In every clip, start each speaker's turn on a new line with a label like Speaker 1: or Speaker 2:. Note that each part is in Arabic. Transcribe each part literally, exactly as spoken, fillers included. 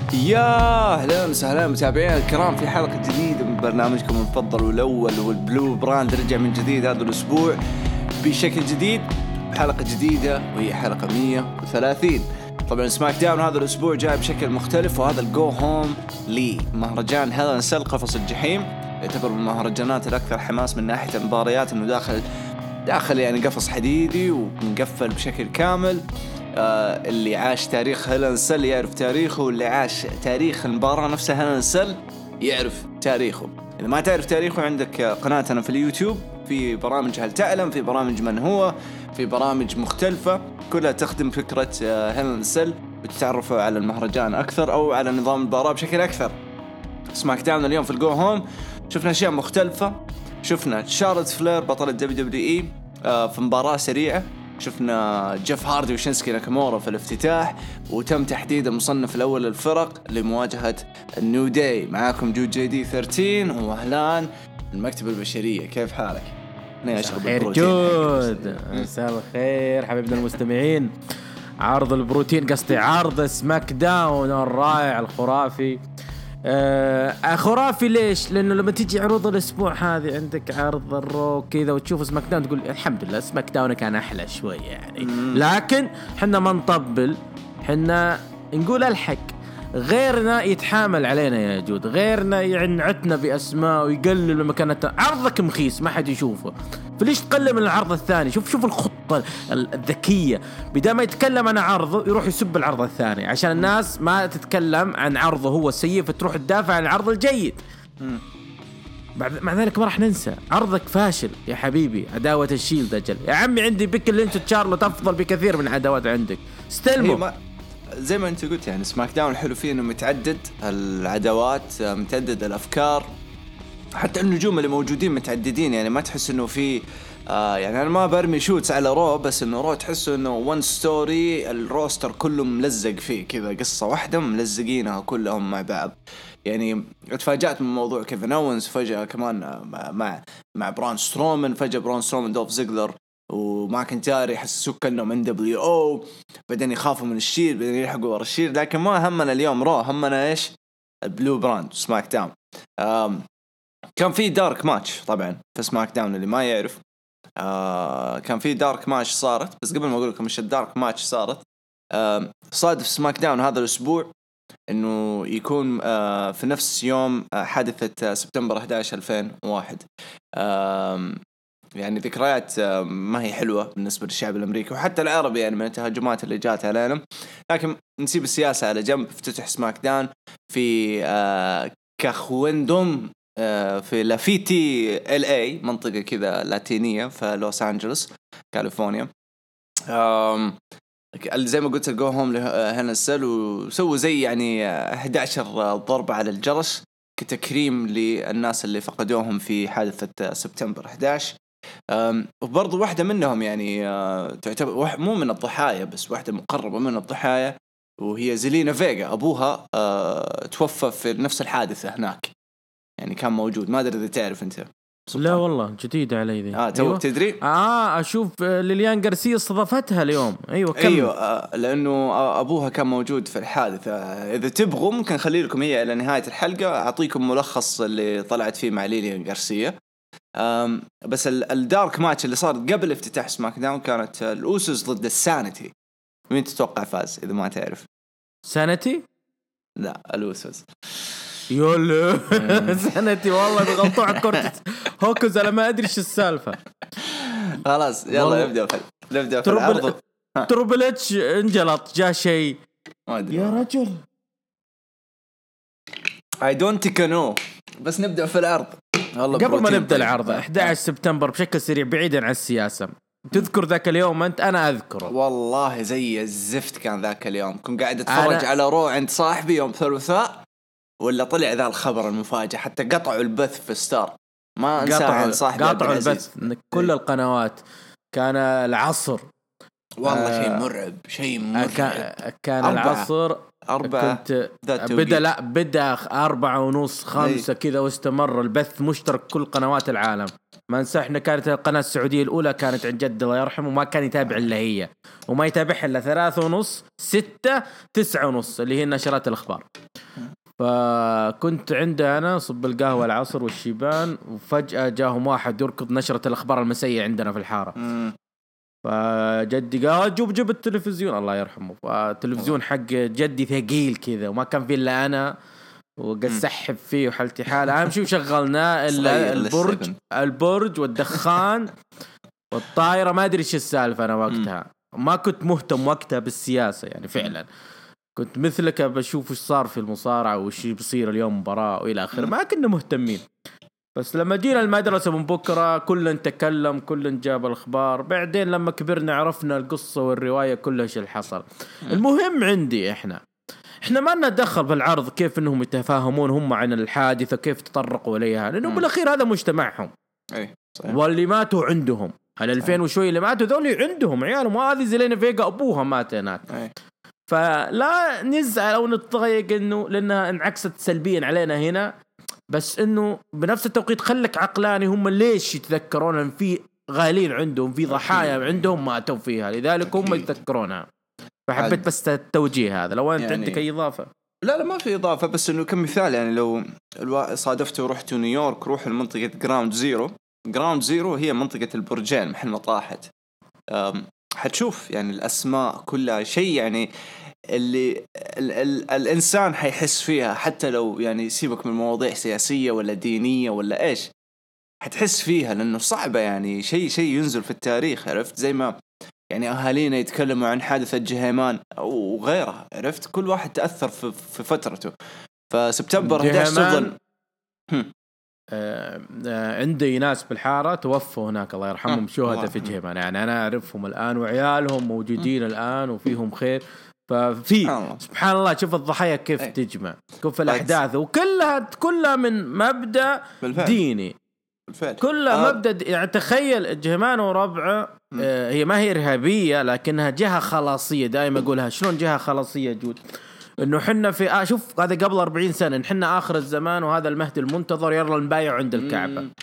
Speaker 1: يا اهلا وسهلا متابعينا الكرام في حلقة جديدة من برنامجكم المفضل والأول والبلو براند. رجع من جديد هذا الأسبوع بشكل جديد بحلقة جديدة وهي حلقة مية وثلاثين. طبعا سماك داون هذا الأسبوع جاء بشكل مختلف، وهذا الجو هوم لمهرجان هيل إن سيل قفص الجحيم. يعتبر من المهرجانات الأكثر حماس من ناحية المباريات، إنه داخل داخل يعني قفص حديدي ومقفل بشكل كامل. آه اللي عاش تاريخ هيل إن سيل يعرف تاريخه، واللي عاش تاريخ المباراة نفسها هيل إن سيل يعرف تاريخه. إذا ما تعرف تاريخه عندك قناتنا في اليوتيوب، في برامج هل تعلم، في برامج من هو، في برامج مختلفة كلها تخدم فكرة هيل إن سيل، بتتعرفوا على المهرجان أكثر أو على نظام المباراة بشكل أكثر. سماك داون اليوم في الجو هوم شفنا أشياء مختلفة. شفنا شارلوت فلير بطلة دبليو دبليو إي آه في مباراة سريعة. شفنا جيف هاردي وشينسكي ناكامورا في الافتتاح، وتم تحديد المصنف الأول للفرق لمواجهة النيو داي. معاكم جو جي دي ثلاثة عشر وأهلان المكتب البشرية. كيف حالك؟
Speaker 2: خير جود، مساء الخير حبيبنا المستمعين. عرض البروتين قصدي عرض سماك داون الرائع الخرافي. آه خرافي ليش؟ لأنه لما تيجي عروض الأسبوع هذه عندك عرض الرو كذا وتشوف سماك داون تقول الحمد لله سماك داون كان أحلى شوي يعني. لكن حنا ما نطبل، حنا نقول الحق. غيرنا يتحامل علينا يا جود، غيرنا يعنعتنا بأسماء ويقلل لما كانت عرضك مخيس ما حد يشوفه، فليش تقلل من العرض الثاني؟ شوف شوف الخطة الذكية، بدل ما يتكلم عن عرضه يروح يسب العرض الثاني عشان الناس ما تتكلم عن عرضه هو السيء فتروح تدافع عن العرض الجيد. مع ذلك ما راح ننسى عرضك فاشل يا حبيبي. عداوة الشيلد أجل يا عمي، عندي بيك لينش وتشارلوت أفضل بكثير من عداوات عندك. استلموا
Speaker 1: زي ما انت قلت، يعني سماك داون الحلو فيه انه متعدد العداوات، متعدد الافكار، حتى النجوم اللي موجودين متعددين. يعني ما تحس انه في آه يعني انا ما برمي شوتس على رو، بس انه رو تحسه انه وان ستوري، الروستر كله ملزق فيه كذا، قصة واحدة ملزقينها كلهم مع بعض. يعني اتفاجأت من موضوع كيفن أوينز فجأة كمان مع مع بران سترومان، فجأة بران سترومان دوف زيجلر وماكنتاري يحسسوك كأنه من دبليو او، بعدين يخافوا من الشير، بعدين يلحقوا ورا الشير. لكن ما همنا اليوم رو، همنا ايش؟ البلو براند سماك داون. كان في دارك ماتش طبعا في سماك داون، اللي ما يعرف آه كان في دارك ماتش صارت. بس قبل ما اقول لكم ايش الدارك ماتش صارت، آه صادف سماك داون هذا الاسبوع انه يكون آه في نفس يوم آه حادثة سبتمبر أحد عشر ألفين وواحد. آه يعني ذكريات ما هي حلوة بالنسبة للشعب الأمريكي وحتى العربي، يعني من التهجمات اللي جات علينا. لكن نسيب السياسة على جنب. افتتح سماك داون في آه كاخويندوم آه في لافيتي ال اي، منطقة كذا لاتينية في لوس أنجلوس كاليفورنيا. آم زي ما قلت الجو هوم هيل إن سيل، وسووا زي يعني أحد عشر ضربة على الجرس كتكريم للناس اللي فقدوهم في حادثة سبتمبر أحد عشر. وبرضو واحدة منهم يعني تعتبر مو من الضحايا بس واحدة مقربة من الضحايا، وهي زيلينا فيغا. أبوها توفى في نفس الحادثة هناك، يعني كان موجود. ما أدري إذا تعرف أنت.
Speaker 2: لا والله جديدة علي ذي.
Speaker 1: آه أيوة. تدري
Speaker 2: آه أشوف ليليان غارسيا استضافتها اليوم. أيوة كم.
Speaker 1: أيوة آه لأنه أبوها كان موجود في الحادثة. إذا تبغوا ممكن خلي لكم هي إلى نهاية الحلقة أعطيكم ملخص اللي طلعت فيه مع ليليان غارسيا. أم بس الدارك ماتش اللي صار قبل افتتاح سماك داون كانت الأوسوس ضد السانيتي. مين تتوقع فاز إذا ما تعرف؟
Speaker 2: سانيتي؟
Speaker 1: لا الأوسوس.
Speaker 2: يلا سانيتي والله بغلطوا كورتس هوكوز. أنا ما أدري إيش السالفة.
Speaker 1: خلاص يلا نبدأ في نبدأ في العرض.
Speaker 2: تروبل اتش انجلط جاء شيء يا رجل.
Speaker 1: I don't know. بس نبدأ في العرض.
Speaker 2: قبل ما نبدأ العرض أحد عشر سبتمبر بشكل سريع بعيدا عن السياسة، تذكر ذاك اليوم أنت؟ أنا أذكره
Speaker 1: والله زي الزفت. كان ذاك اليوم كنت قاعد أتفرج أنا... على رو عند صاحبي يوم ثلاثاء، ولا طلع ذا الخبر المفاجئ. حتى قطعوا البث في ستار، ما أنسى عن صاحبي
Speaker 2: قطعوا البث كل القنوات. كان العصر
Speaker 1: والله آه شيء مرعب، شيء مرعب.
Speaker 2: كان, كان العصر
Speaker 1: أربعة
Speaker 2: كنت بدأ لا بدأ أربعة ونص خمسة كذا واستمر البث مشترك كل قنوات العالم. ما انسى احنا كانت القناة السعودية الأولى كانت عن جد الله يرحمه وما كان يتابع إلا هي وما يتابعها إلا ثلاثة ونص ستة تسعة ونص اللي هي نشرات الأخبار. فكنت عنده أنا صب القهوة العصر والشيبان وفجأة جاهم واحد يركض نشرة الأخبار المسية عندنا في الحارة. فجدي قال جوب جوب التلفزيون الله يرحمه. فالتلفزيون حق جدي ثقيل كذا وما كان فيه إلا أنا وقد سحب فيه وحالتي حالة. أهم شيء شغلناه إلا البرج البرج والدخان والطائرة. ما أدري إيش السالفة. أنا وقتها ما كنت مهتم وقتها بالسياسة يعني فعلا كنت مثلك بشوف إيش صار في المصارعة وإيش بيصير اليوم مباراة وإلى آخره. ما كنا مهتمين. بس لما جينا المدرسة من بكرة كلن تكلم كلن جاب الأخبار. بعدين لما كبرنا عرفنا القصة والرواية كلها إيش اللي حصل. المهم عندي إحنا إحنا ما ندخل بالعرض كيف إنهم يتفاهمون هم عن الحادثة كيف تطرقوا إليها لأنه بالأخير هذا مجتمعهم.
Speaker 1: أي صحيح.
Speaker 2: واللي ماتوا عندهم هل ألفين وشوي اللي ماتوا ذولي عندهم عيالهم وهذه زلينا فيقا أبوها مات هناك. فلا نزعل أو نتضايق إنه لأنها انعكست سلبيا علينا هنا. بس إنه بنفس التوقيت خلك عقلاني هم ليش يتذكرون إن في غالين عندهم في ضحايا عندهم ماتوا فيها لذلك هم يتذكرونها. فحبيت بس التوجيه هذا. لو أنت يعني عندك أي إضافة؟
Speaker 1: لا لا ما في إضافة بس إنه كمثال يعني لو صادفته ورحت نيويورك روح المنطقة جراوند زيرو. جراوند زيرو هي منطقة البرجين محل ما طاحت. حتشوف يعني الأسماء كلها شيء يعني اللي ال ال الإنسان حيحس فيها حتى لو يعني سيبك من مواضيع سياسية ولا دينية ولا إيش حتحس فيها لأنه صعبة يعني شيء شيء ينزل في التاريخ. عرفت زي ما يعني أهالينا يتكلموا عن حادثة جهيمان وغيرها. عرفت كل واحد تأثر في, في فترته. فسبتمبر إحدى عشر تفضل.
Speaker 2: آه آه عندي ناس بالحارة توفوا هناك الله يرحمهم شهداء في جهيمان يعني أنا أعرفهم الآن وعيالهم موجودين الآن وفيهم خير. ففي سبحان الله شوف الضحايا كيف أي. تجمع كيف الأحداث وكلها كلها من مبدأ بالفعل. ديني بالفعل. كلها آه. مبدأ يعني تخيل الجهيمان وربعه آه هي ما هي إرهابية لكنها جهة خلاصية. دائما أقولها شلون جهة خلاصية جود إنه حنا في آه شوف هذا قبل أربعين سنة نحنا آخر الزمان وهذا المهدي المنتظر يلا نبايع عند الكعبة. مم.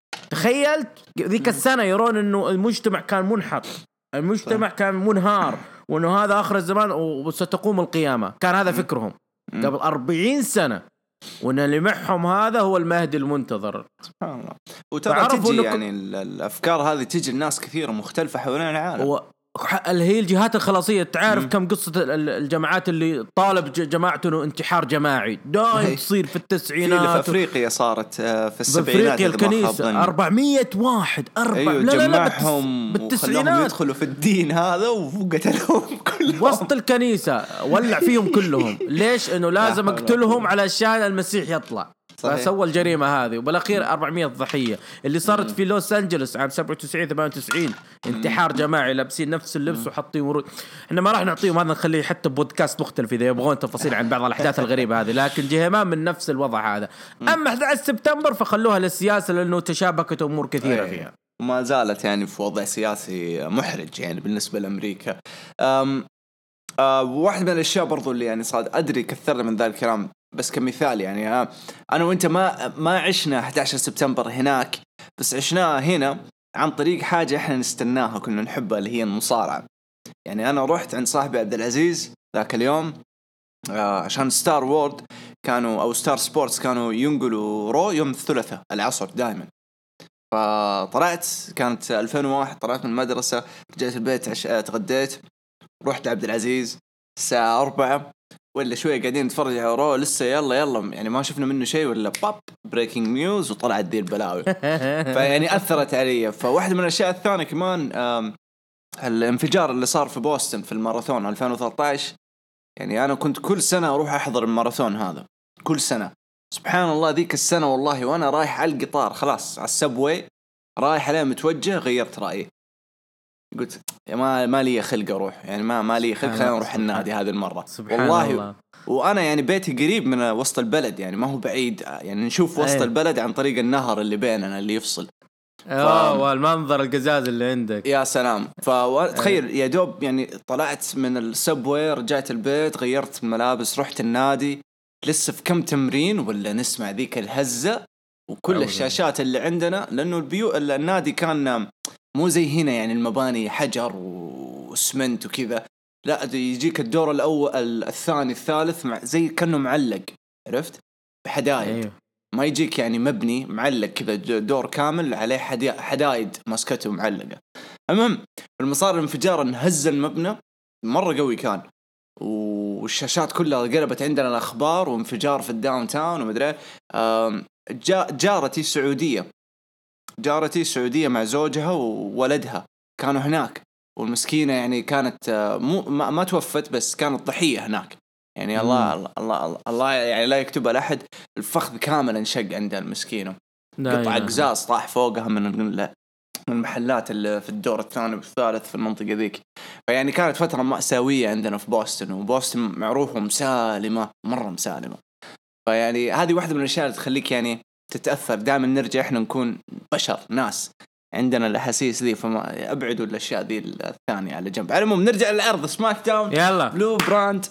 Speaker 2: تخيلت ذيك السنة يرون إنه المجتمع كان منحط المجتمع كان منهار وإنه هذا آخر الزمان وستقوم القيامة. كان هذا فكرهم قبل أربعين سنة وإن اللي معهم هذا هو المهدي المنتظر.
Speaker 1: سبحان الله. وترى تجي يعني الأفكار هذه تجي الناس كثيرة مختلفة حوالين العالم. و...
Speaker 2: اللي هي الجهات الخلاصية تعرف مم. كم قصة الجماعات اللي طالب جماعته انه انتحار جماعي دائما تصير في التسعينات.
Speaker 1: في في أفريقيا صارت في السبعينات.
Speaker 2: في أفريقيا الكنيسة أربعمية واحد أربع
Speaker 1: أيوة لا لا لا بالتسعينات يدخلوا في الدين هذا وقتلهم كلهم
Speaker 2: وسط الكنيسة ولع فيهم كلهم. ليش؟ إنه لازم أقتلهم علشان المسيح يطلع. فسوى الجريمة هذه وبالأخير أربعمية ضحية اللي صارت في لوس أنجلوس عام سبعة وتسعين ثمانية وتسعين انتحار جماعي لابسين نفس اللبس وحاطين ورود. إحنا ما راح نعطيهم هذا نخليه حتى بودكاست مختلف إذا يبغون تفاصيل عن بعض الأحداث الغريبة هذه. لكن جهيمان من نفس الوضع هذا. أما أحد عشر سبتمبر فخلوها للسياسة لأنه تشابكت أمور كثيرة فيها
Speaker 1: وما زالت يعني في وضع سياسي محرج يعني بالنسبة لأمريكا. أم أه واحد من الأشياء برضو اللي يعني صاد أدري كثرنا من ذا الكلام بس كمثال يعني ها أنا وإنت ما ما عشنا أحد عشر سبتمبر هناك بس عشناها هنا عن طريق حاجة إحنا نستناها كنا نحبها اللي هي المصارعة. يعني أنا رحت عند صاحبي عبد العزيز ذاك اليوم آه عشان ستار وورد كانوا أو ستار سبورتس كانوا ينقلوا رو يوم الثلاثاء العصر دائما. فطلعت كانت ألفين وواحد طلعت من المدرسة رجعت البيت عش... تغديت رحت عبد العزيز الساعة أربعة ولا شوية قاعدين نتفرج على رو لسه يلا يلا يعني ما شفنا منه شيء ولا باب بريكنج نيوز وطلعت ذي البلاوي. فيعني أثرت علي. فواحد من الأشياء الثانية كمان الانفجار اللي صار في بوسطن في الماراثون ألفين وثلاثة عشر. يعني أنا كنت كل سنة أروح أحضر الماراثون هذا كل سنة. سبحان الله ذيك السنة والله وأنا رايح على القطار خلاص على السبوي رايح عليه متوجه غيرت رأيي قلت ما ما لي خلق أروح يعني ما ما لي خلق خلينا نروح النادي هذه المرة والله الله. وأنا يعني بيتي قريب من وسط البلد يعني ما هو بعيد يعني نشوف وسط أيه. البلد عن طريق النهر اللي بيننا اللي يفصل.
Speaker 2: اه والمنظر القزاز اللي عندك
Speaker 1: يا سلام. فتخيل يا دوب يعني طلعت من السبوي رجعت البيت غيرت الملابس رحت النادي لسه في كم تمرين ولا نسمع ذيك الهزة وكل الشاشات اللي عندنا لأنه البيو النادي كان مو زي هنا يعني المباني حجر وسمنت وكذا لا يجيك الدور الأول الثاني الثالث مع زي كأنه معلق عرفت بحدايد أيوه. ما يجيك يعني مبني معلق كذا دور كامل عليه حدايد ماسكته معلقة. المهم المصار الانفجار انهز المبنى مرة قوي كان والشاشات كلها قلبت عندنا الأخبار وانفجار في الداون تاون ومدري جا جارتي سعودية جارتي سعودية مع زوجها وولدها كانوا هناك والمسكينة يعني كانت مو ما, ما توفت بس كانت ضحية هناك يعني الله, الله الله الله يعني لا يكتبها لأحد الفخذ كامل انشق عند المسكينة قطع قزاز طاح فوقها من من المحلات اللي في الدور الثاني والثالث في المنطقة ذيك. فيعني كانت فترة مأساوية عندنا في بوسطن وبوسطن معروفة مسالمة مرة مسالمة. فيعني هذه واحدة من الأشياء اللي تخليك يعني تتأثر دائما نرجع إحنا نكون بشر ناس عندنا الأحاسيس ذي فما أبعدوا الأشياء ذي الثانية على جنب. على العموم نرجع للعرض سماك داون
Speaker 2: يلا.
Speaker 1: بلو براند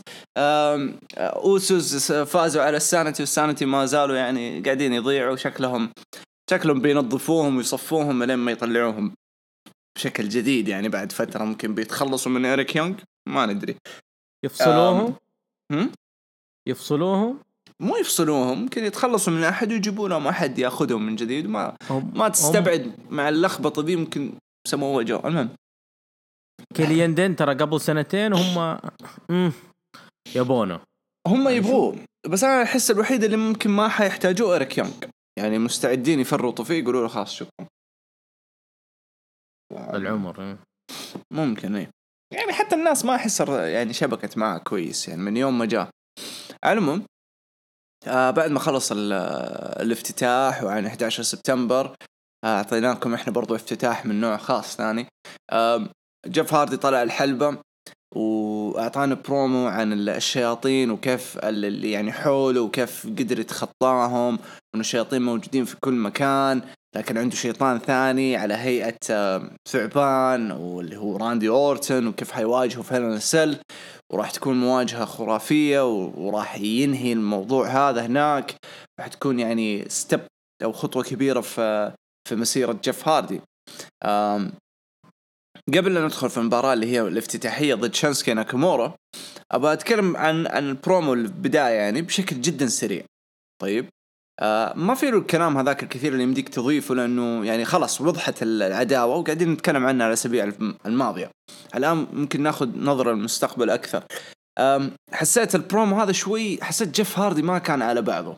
Speaker 1: أوسوس فازوا على السانتي والسانتي ما زالوا يعني قاعدين يضيعوا شكلهم شكلهم بينظفوهم ويصفوهم لين ما يطلعوهم بشكل جديد يعني بعد فترة ممكن بيتخلصوا من إريك يونغ ما ندري
Speaker 2: يفصلوهم هم يفصلوهم
Speaker 1: مو يفصلوهم ممكن يتخلصوا من أحد ويجيبوا لهم أحد يأخذهم من جديد ما ما تستبعد مع اللخبطة دي ممكن سموه جو. المهم
Speaker 2: كيليان دين ترى قبل سنتين هم يبونه
Speaker 1: هم يبغوه بس أنا أحس الوحيد اللي ممكن ما حيحتاجوه إريك يونغ يعني مستعدين يفرطوا فيه يقولوا له خلاص شكرا
Speaker 2: العمر
Speaker 1: ممكن ايه يعني حتى الناس ما أحس يعني شبكت معه كويس يعني من يوم ما جاء. المهم آه بعد ما خلص الافتتاح وعن أحد عشر سبتمبر أعطيناكم إحنا برضو افتتاح من نوع خاص ثاني. آه جيف هاردي طلع الحلبة وأعطانا برومو عن الشياطين وكيف اللي يعني حوله وكيف قدر يتخطاهم وأن الشياطين موجودين في كل مكان لكن عنده شيطان ثاني على هيئة ثعبان واللي هو راندي أورتن وكيف حيواجهه في هيل سيل وراح تكون مواجهة خرافية وراح ينهي الموضوع هذا هناك راح تكون يعني ستيب أو خطوة كبيرة في في مسيرة جيف هاردي. قبل أن ندخل في المباراة اللي هي الافتتاحية ضد شانسكي ناكامورا أبغى أتكلم عن عن البرومو البداية يعني بشكل جدا سريع. طيب آه ما في له الكلام هذاك الكثير اللي يمديك تضيفه لأنه يعني خلاص وضحت العداوة وقاعدين نتكلم عنها على الأسابيع الماضية. الآن ممكن ناخذ نظرة للمستقبل أكثر. حسيت البرومو هذا شوي حسيت جيف هاردي ما كان على بعضه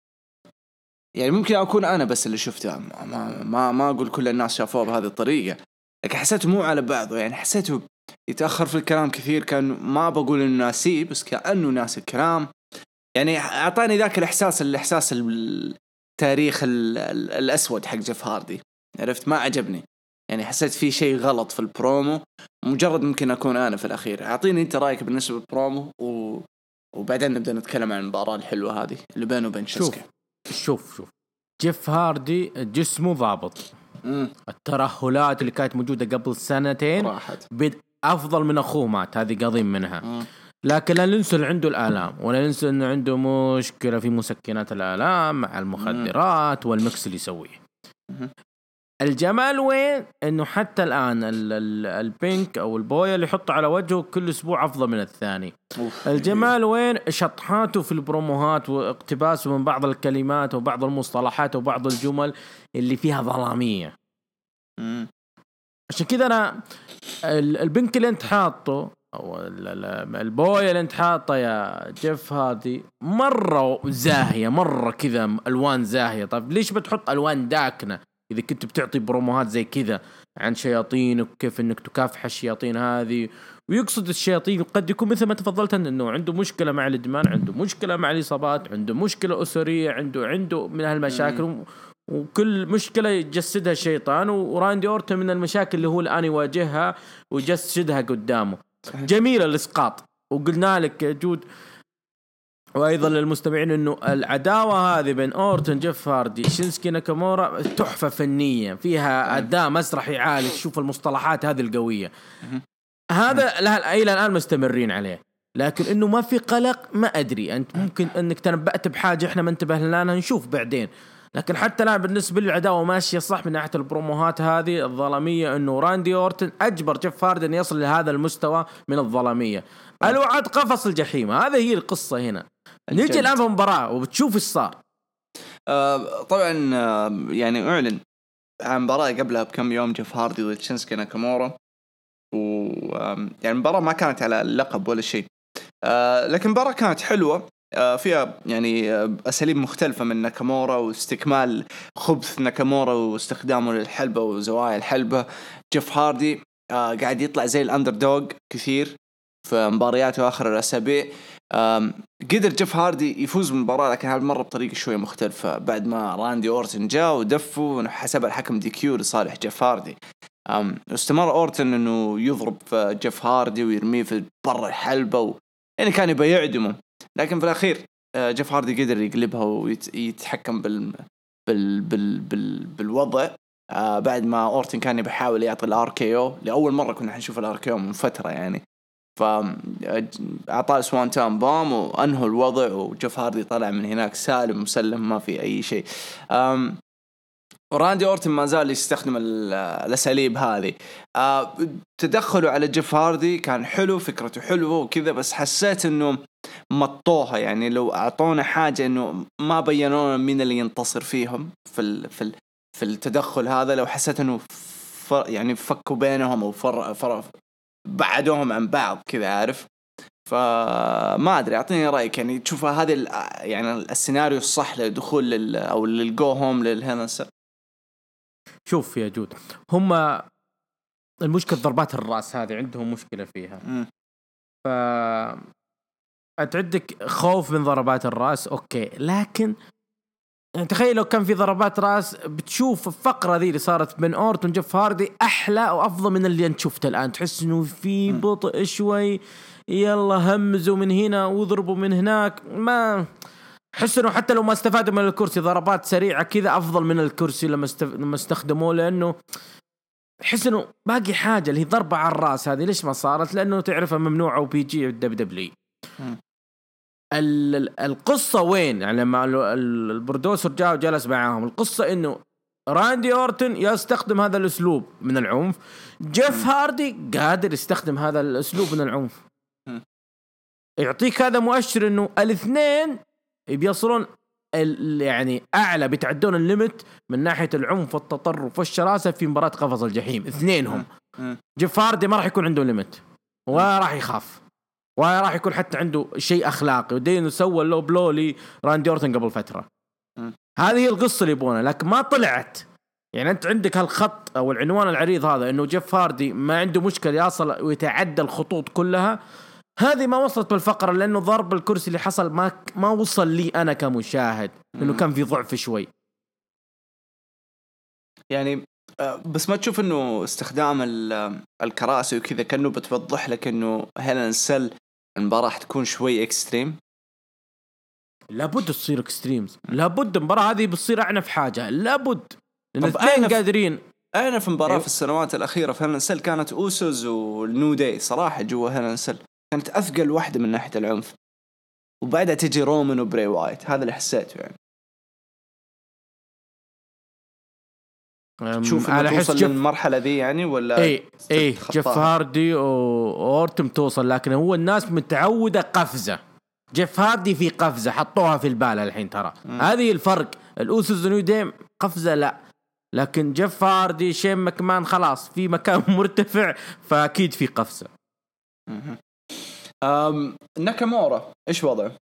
Speaker 1: يعني ممكن أكون أنا بس اللي شفته ما ما ما أقول كل الناس شافوه بهذه الطريقة لكن حسيته مو على بعضه يعني حسيته يتأخر في الكلام كثير كان ما بقول إنه ناسي بس كأنه ناس الكلام يعني أعطاني ذاك الإحساس الإحساس التاريخ الأسود حق جيف هاردي عرفت ما عجبني يعني حسيت في شيء غلط في البرومو مجرد ممكن أكون أنا في الأخير. أعطيني أنت رأيك بالنسبة للبرومو و... وبعدين نبدأ نتكلم عن المباراة الحلوة هذه اللي بينه وبين شانسكي.
Speaker 2: شوف شوف شوف جيف هاردي جسمه ضابط مم. الترهلات اللي كانت موجودة قبل سنتين راحت بد أفضل من أخوه مات هذه قاضين منها مم. لكن لا ننسى اللي عنده الآلام ولا ننسى إنه عنده مشكلة في مسكنات الآلام مع المخدرات مم. والمكس اللي يسويه مم. الجمال وين إنه حتى الآن ال ال البينك أو البويا اللي يحطه على وجهه كل أسبوع أفضل من الثاني. الجمال وين شطحاته في البروموهات واقتباسه من بعض الكلمات وبعض المصطلحات وبعض الجمل اللي فيها ظلامية. مم. عشان كذا أنا البينك اللي أنت حاطه أو البويا اللي أنت حاطه يا جيف هاردي مرة زاهية مرة كذا ألوان زاهية. طيب ليش بتحط ألوان داكنة إذا كنت بتعطي بروموهات زي كذا عن شياطين وكيف إنك تكافح الشياطين هذه ويقصد الشياطين قد يكون مثل ما تفضلت إنه عنده مشكلة مع الإدمان عنده مشكلة مع الإصابات عنده مشكلة أسرية عنده عنده من هالمشاكل وكل مشكلة يجسدها الشيطان وراندي أورتن من المشاكل اللي هو الآن يواجهها ويجسدها قدامه. جميل الإسقاط وقلنا لك يا جود وايضا للمستمعين انه العداوه هذه بين اورتن جيف هاردي شينسكي ناكامورا تحفه فنيه فيها اداء مسرحي عالي. تشوف المصطلحات هذه القويه هذا لها الى الان مستمرين عليه. لكن انه ما في قلق ما ادري. انت ممكن انك تنبأت بحاجه احنا ما انتبهنا لها نشوف بعدين. لكن حتى الان بالنسبه لي العداوه ماشيه صح من ناحيه البروموهات هذه الظلاميه. انه راندي اورتن اجبر جيف هاردي ان يصل لهذا المستوى من الظلاميه. الوعد قفص الجحيم. هذا هي القصه هنا. نيجي الان في المباراه وبتشوف ايش صار.
Speaker 1: آه طبعا آه يعني اعلن عن مباراه قبلها بكم يوم جيف هاردي وشينسكي ناكامورا. و يعني المباراه ما كانت على اللقب ولا شيء. آه لكن المباراه كانت حلوه. آه فيها يعني آه أساليب مختلفة من ناكامورا واستكمال خبث ناكامورا واستخدامه للحلبة وزوايا الحلبة. جيف هاردي آه قاعد يطلع زي الأندردوغ كثير في مبارياته آخر الأسابيع. قدر جيف هاردي يفوز بالمباراة لكن هالمرة بطريقة شوية مختلفة بعد ما راندي أورتن جاء ودفه حسب الحكم دي كيو لصالح جيف هاردي. واستمر أورتن إنه يضرب في جيف هاردي ويرميه في برا الحلبة و... يعني كان يبي يعدمه. لكن في الأخير جيف هاردي قدر يقلبها ويتحكم بال... بال... بال... بال... بالوضع. آه بعد ما أورتن كان بيحاول يعطي الار كي او لأول مرة كنا حنشوف الار كي او من فترة يعني. فأعطاه سوان تام بام وأنهوا الوضع وجيف هاردي طلع من هناك سالم مسلم ما في أي شيء. وراندي أورتن ما زال يستخدم الأساليب هذه. أه تدخله على جيف هاردي كان حلو فكرته حلوة وكذا بس حسيت إنه مطوها. يعني لو أعطونا حاجة إنه ما بينونا مين اللي ينتصر فيهم في ال في ال في التدخل هذا. لو حسيت إنه يعني فكوا بينهم أو فر فر بعدوهم عن بعض كذا عارف. فما أدري أعطيني رأيك يعني تشوف هذه يعني السيناريو الصح للدخول لل أو للجو هوم للهنسر.
Speaker 2: شوف يا جود هم المشكلة ضربات الرأس هذه عندهم مشكلة فيها. م. ف أنت عندك خوف من ضربات الرأس أوكي. لكن يعني تخيل لو كان في ضربات رأس بتشوف الفقرة ذي اللي صارت بين أورتون جيف هاردي أحلى وأفضل من اللي أنت شفته الآن. تحس إنه في بطء شوي يلا همزوا من هنا وضربوا من هناك. ما حس إنه حتى لو ما استفادوا من الكرسي ضربات سريعة كذا أفضل من الكرسي لما استف... لما استخدموه. لأنه حس إنه باقي حاجة اللي هي ضربة على الرأس هذه ليش ما صارت. لأنه تعرفها ممنوعة وبي جي الدب دبلي. القصة وين يعني لما البرودوسر جاء وجلس معاهم القصة إنه راندي أورتن يستخدم هذا الأسلوب من العنف. جيف هاردي قادر يستخدم هذا الأسلوب من العنف. يعطيك هذا مؤشر إنه الاثنين بيصلون يعني أعلى بيتعدون الليمت من ناحية العنف والتطرف والشراسة في مباراة قفص الجحيم. اثنينهم جيف هاردي ما راح يكون عنده ليمت ولا راح يخاف ولا راح يكون حتى عنده شيء أخلاقي. ودينه سوى اللو بلولي راندي أورتن قبل فترة. هذه هي القصة اللي يبونها لكن ما طلعت. يعني أنت عندك هالخط أو العنوان العريض هذا إنه جيف هاردي ما عنده مشكلة يصل ويتعدى الخطوط كلها. هذه ما وصلت بالفقرة لأنه ضرب الكرسي اللي حصل ما ما وصل لي أنا كمشاهد إنه كان في ضعف شوي
Speaker 1: يعني. بس ما تشوف إنه استخدام الكراسي وكذا كأنه بتوضح لك إنه هيلين سيل المباراة حتكون شوي إكستريم.
Speaker 2: لابد تصير إكستريمز. لابد المباراة هذه بتصير أعنف حاجة. لابد لأن الاثنين قادرين.
Speaker 1: أنا في مباراة في السنوات الأخيرة في هيلين سيل كانت أوسوس والنيو داي صراحة جوا هيلين سيل كانت أثقل واحدة من ناحية العنف. وبعدها تجي رومان وبري وايت. هذا اللي حسيته يعني. تشوف على توصل جف... للمرحلة ذي يعني ولا
Speaker 2: ايه ايه جيف هاردي وأورتم توصل. لكن هو الناس متعودة قفزة. جيف هاردي في قفزة حطوها في البال الحين ترى. هذه الفرق. الأوسوس نيو داي قفزة لا. لكن جيف هاردي شيء مكمان خلاص في مكان مرتفع فأكيد في قفزة.
Speaker 1: أم ناكامورا إيش وضعه؟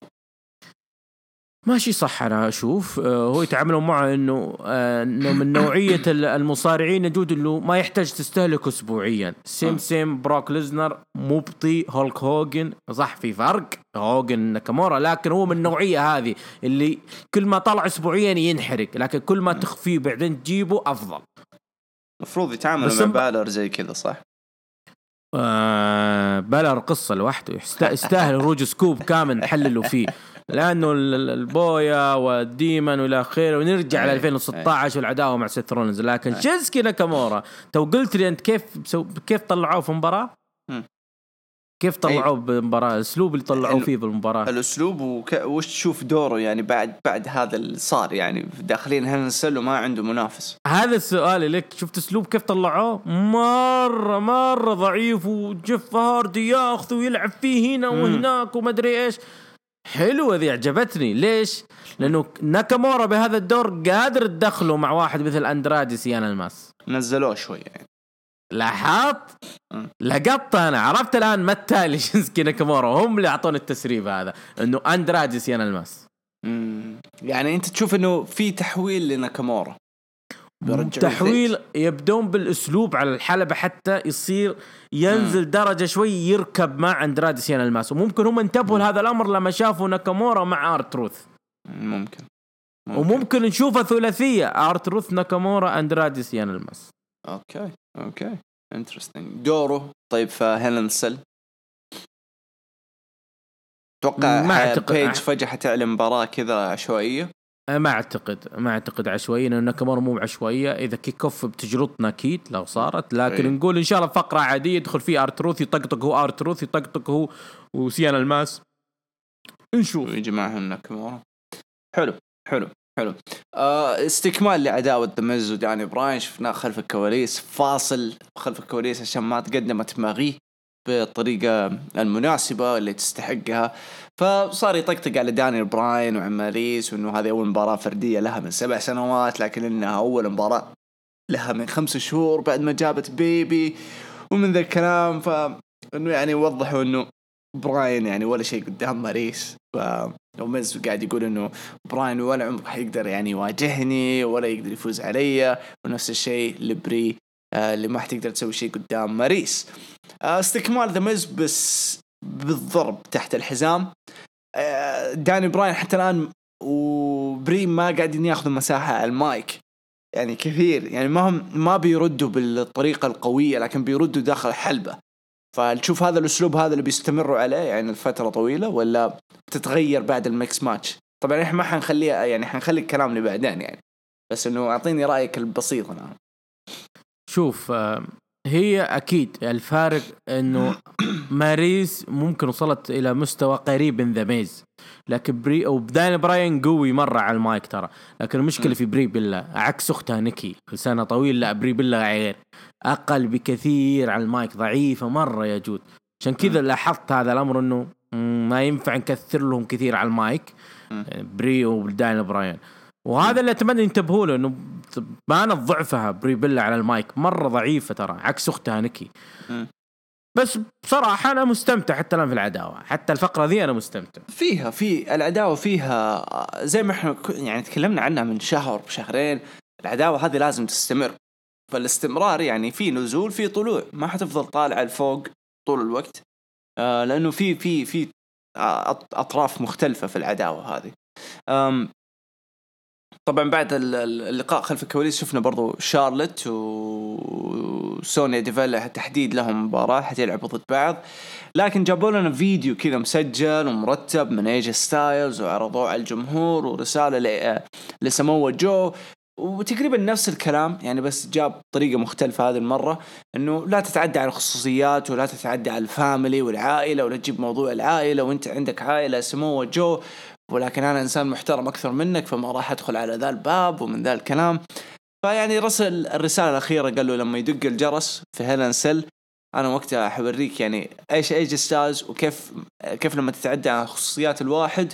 Speaker 2: ماشي صح. أنا أشوف هو يتعاملوا معه إنه إنه من نوعية المصارعين يجود إنه ما يحتاج تستهلك أسبوعيا. سيم سيم بروك ليزنر مبطي هولك هوجن صح في فرق هوجن ناكامورا. لكن هو من النوعية هذه اللي كل ما طلع أسبوعيا ينحرق لكن كل ما تخفيه بعدين تجيبه أفضل.
Speaker 1: مفروض يتعامل مع بالر زي كذا صح.
Speaker 2: آه بلر قصة لوحده يستاهل روج سكوب كامل نحلله فيه، لأنه البويا والديمن وإلى آخره، ونرجع ل ألفين وستة عشر والعداوة مع سيث رولينز. لكن شينسكي ناكامورا تو قلت لي أنت كيف كيف طلعوه في مباراة، كيف طلعوه بالمباراة، الأسلوب اللي طلعوه فيه بالمباراة،
Speaker 1: الأسلوب وك... وش تشوف دوره يعني بعد بعد هذا اللي صار، يعني داخلين هنسل وما عنده منافس.
Speaker 2: هذا السؤال لك، شفت أسلوب كيف طلعوه؟ مرة مرة ضعيف، وجيف هاردي ياخذ ويلعب فيه هنا وهناك وما أدري إيش. حلوة ذي عجبتني. ليش؟ لأنه ناكامورا بهذا الدور قادر تدخله مع واحد مثل أندرادي سيان الماس،
Speaker 1: نزلوه شوي يعني.
Speaker 2: لاحظت؟ لقطت أنا عرفت الآن متى اللي شينسكي ناكامورا هم اللي أعطوني التسريب هذا، إنه أندرادي سيان الماس.
Speaker 1: مم. يعني أنت تشوف إنه في تحويل لناكامورا،
Speaker 2: تحويل يبدون بالأسلوب على الحلبة حتى يصير ينزل مم. درجة شوي يركب مع أندرادي سيان الماس. وممكن هم انتبهوا لهذا الأمر لما شافوا ناكامورا مع آرتروث.
Speaker 1: ممكن.
Speaker 2: ممكن وممكن نشوفها ثلاثية آرتروث ناكامورا أندرادي سيان الماس.
Speaker 1: أوكي أوكي interesting. دوره طيب فهيلن سل توقع
Speaker 2: ما أعتقد
Speaker 1: بيج فجأة حتعلن مباراة كذا عشوائية.
Speaker 2: ما أعتقد ما أعتقد عشوائية، لأن ناكامورا مو عشوائية. إذا كيك أوف بتجلطنا أكيد لو صارت، لكن إيه. نقول إن شاء الله فقرة عادية يدخل فيه آرتروث يطقطق هو آرتروث يطقطق هو وسيان الماس، نشوف
Speaker 1: يجي معهم ناكامورا. حلو حلو حلو. آه استكمال لعداوة ذا ميز وداني براين، شفناه خلف الكواليس، فاصل خلف الكواليس عشان ما تقدمت ماغي بالطريقة المناسبة اللي تستحقها، فصار يطقطق على داني براين وعماليس، وإنه هذه أول مباراة فردية لها من سبع سنوات، لكن إنها أول مباراة لها من خمس شهور بعد ما جابت بيبي ومن ذا الكلام. فإنه يعني يوضحوا إنه براين يعني ولا شيء قدام ماريس، وميز قاعد يقول إنه براين ولا عمره حيقدر يعني يواجهني ولا يقدر يفوز علي، ونفس الشيء لبري آه اللي ما حتقدر تسوي شيء قدام ماريس. آه استكمال ذا ميز بس بالضرب تحت الحزام. آه داني براين حتى الآن وبري ما قاعدين ياخذوا مساحة على المايك يعني كثير، يعني ما هم ما بيردوا بالطريقة القوية، لكن بيردوا داخل الحلبة. فنشوف هذا الأسلوب هذا اللي بيستمروا عليه يعني الفترة طويلة، ولا بتتغير بعد الميكس ماتش؟ طبعا إحنا ما حنخليها يعني حنخلي الكلام لبعدين يعني، بس إنه أعطيني رأيك البسيط. أنا
Speaker 2: شوف هي أكيد الفارق إنه ماريس ممكن وصلت إلى مستوى قريب من ذا ميز، لكن بري أو داني براين قوي مرة على المايك ترى، لكن المشكلة في بري بيلا عكس أختها نيكي لسنة طويل، لا بري بيلا غير أقل بكثير على المايك، ضعيفة مرة يا جود. عشان كذا لاحظت هذا الأمر إنه ما ينفع نكثر لهم كثير على المايك بري وداني براين، وهذا اللي أتمنى ينتبهوا له، إنه بانت ضعفها بري بيلا على المايك مرة ضعيفة ترى عكس أختها نيكي. بس بصراحة أنا مستمتع حتى الآن في العداوة، حتى الفقرة ذي أنا مستمتع
Speaker 1: فيها. في العداوة فيها زي ما إحنا يعني تكلمنا عنها من شهر بشهرين، العداوة هذه لازم تستمر. فالاستمرار يعني في نزول في طلوع، ما حتفضل طالع الفوق طول الوقت، آه لأنه في في في أطراف مختلفة في العداوة هذه. طبعا بعد اللقاء خلف الكواليس شفنا برضو شارلت وسونيا ديفيلا تحديد لهم مباراة حتلعبوا ضد بعض، لكن جابوا لنا فيديو كذا مسجل ومرتب من ايجي ستايلز وعرضوه على الجمهور، ورسالة لسموه جو، وتقريبا نفس الكلام يعني بس جاب طريقة مختلفة هذه المرة، انه لا تتعدى على الخصوصيات ولا تتعدى على الفاميلي والعائلة ولا تجيب موضوع العائلة وانت عندك عائلة سموه جو، ولكن أنا إنسان محترم أكثر منك فما راح أدخل على ذا الباب ومن ذا الكلام. فيعني رسل الرسالة الأخيرة قال له لما يدق الجرس في هيلن سيل أنا وقتها حوريك يعني إيش إيجي ستايلز وكيف كيف لما تتعدى على خصوصيات الواحد،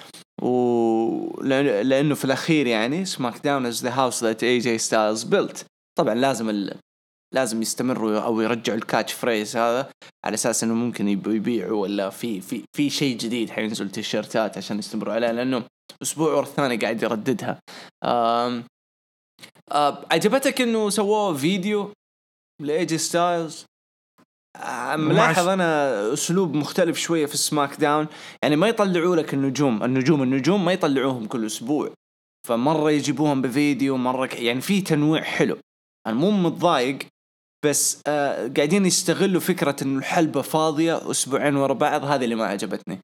Speaker 1: ولأنه في الأخير يعني سماك داون is the house that إيه جي Styles built. طبعا لازم ال... لازم يستمروا أو يرجعوا الكاتش فريز هذا على أساس إنه ممكن يبيعوا ولا في في في شيء جديد حينزل تيشيرتات عشان يستمروا عليها، لأنه أسبوع ورا الثاني قاعد يرددها. آم... آم... عجبتك إنه سووا فيديو لإيجي ستايلز؟ ملاحظ أنا أسلوب مختلف شوية في السماك داون، يعني ما يطلعوا لك النجوم النجوم النجوم ما يطلعوهم كل أسبوع، فمرة يجيبوهم بفيديو مرة ك... يعني في تنويع حلو. أنا مو متضايق بس آه قاعدين يستغلوا فكرة إنه الحلبة فاضية أسبوعين ورا بعض. هذه اللي ما عجبتني.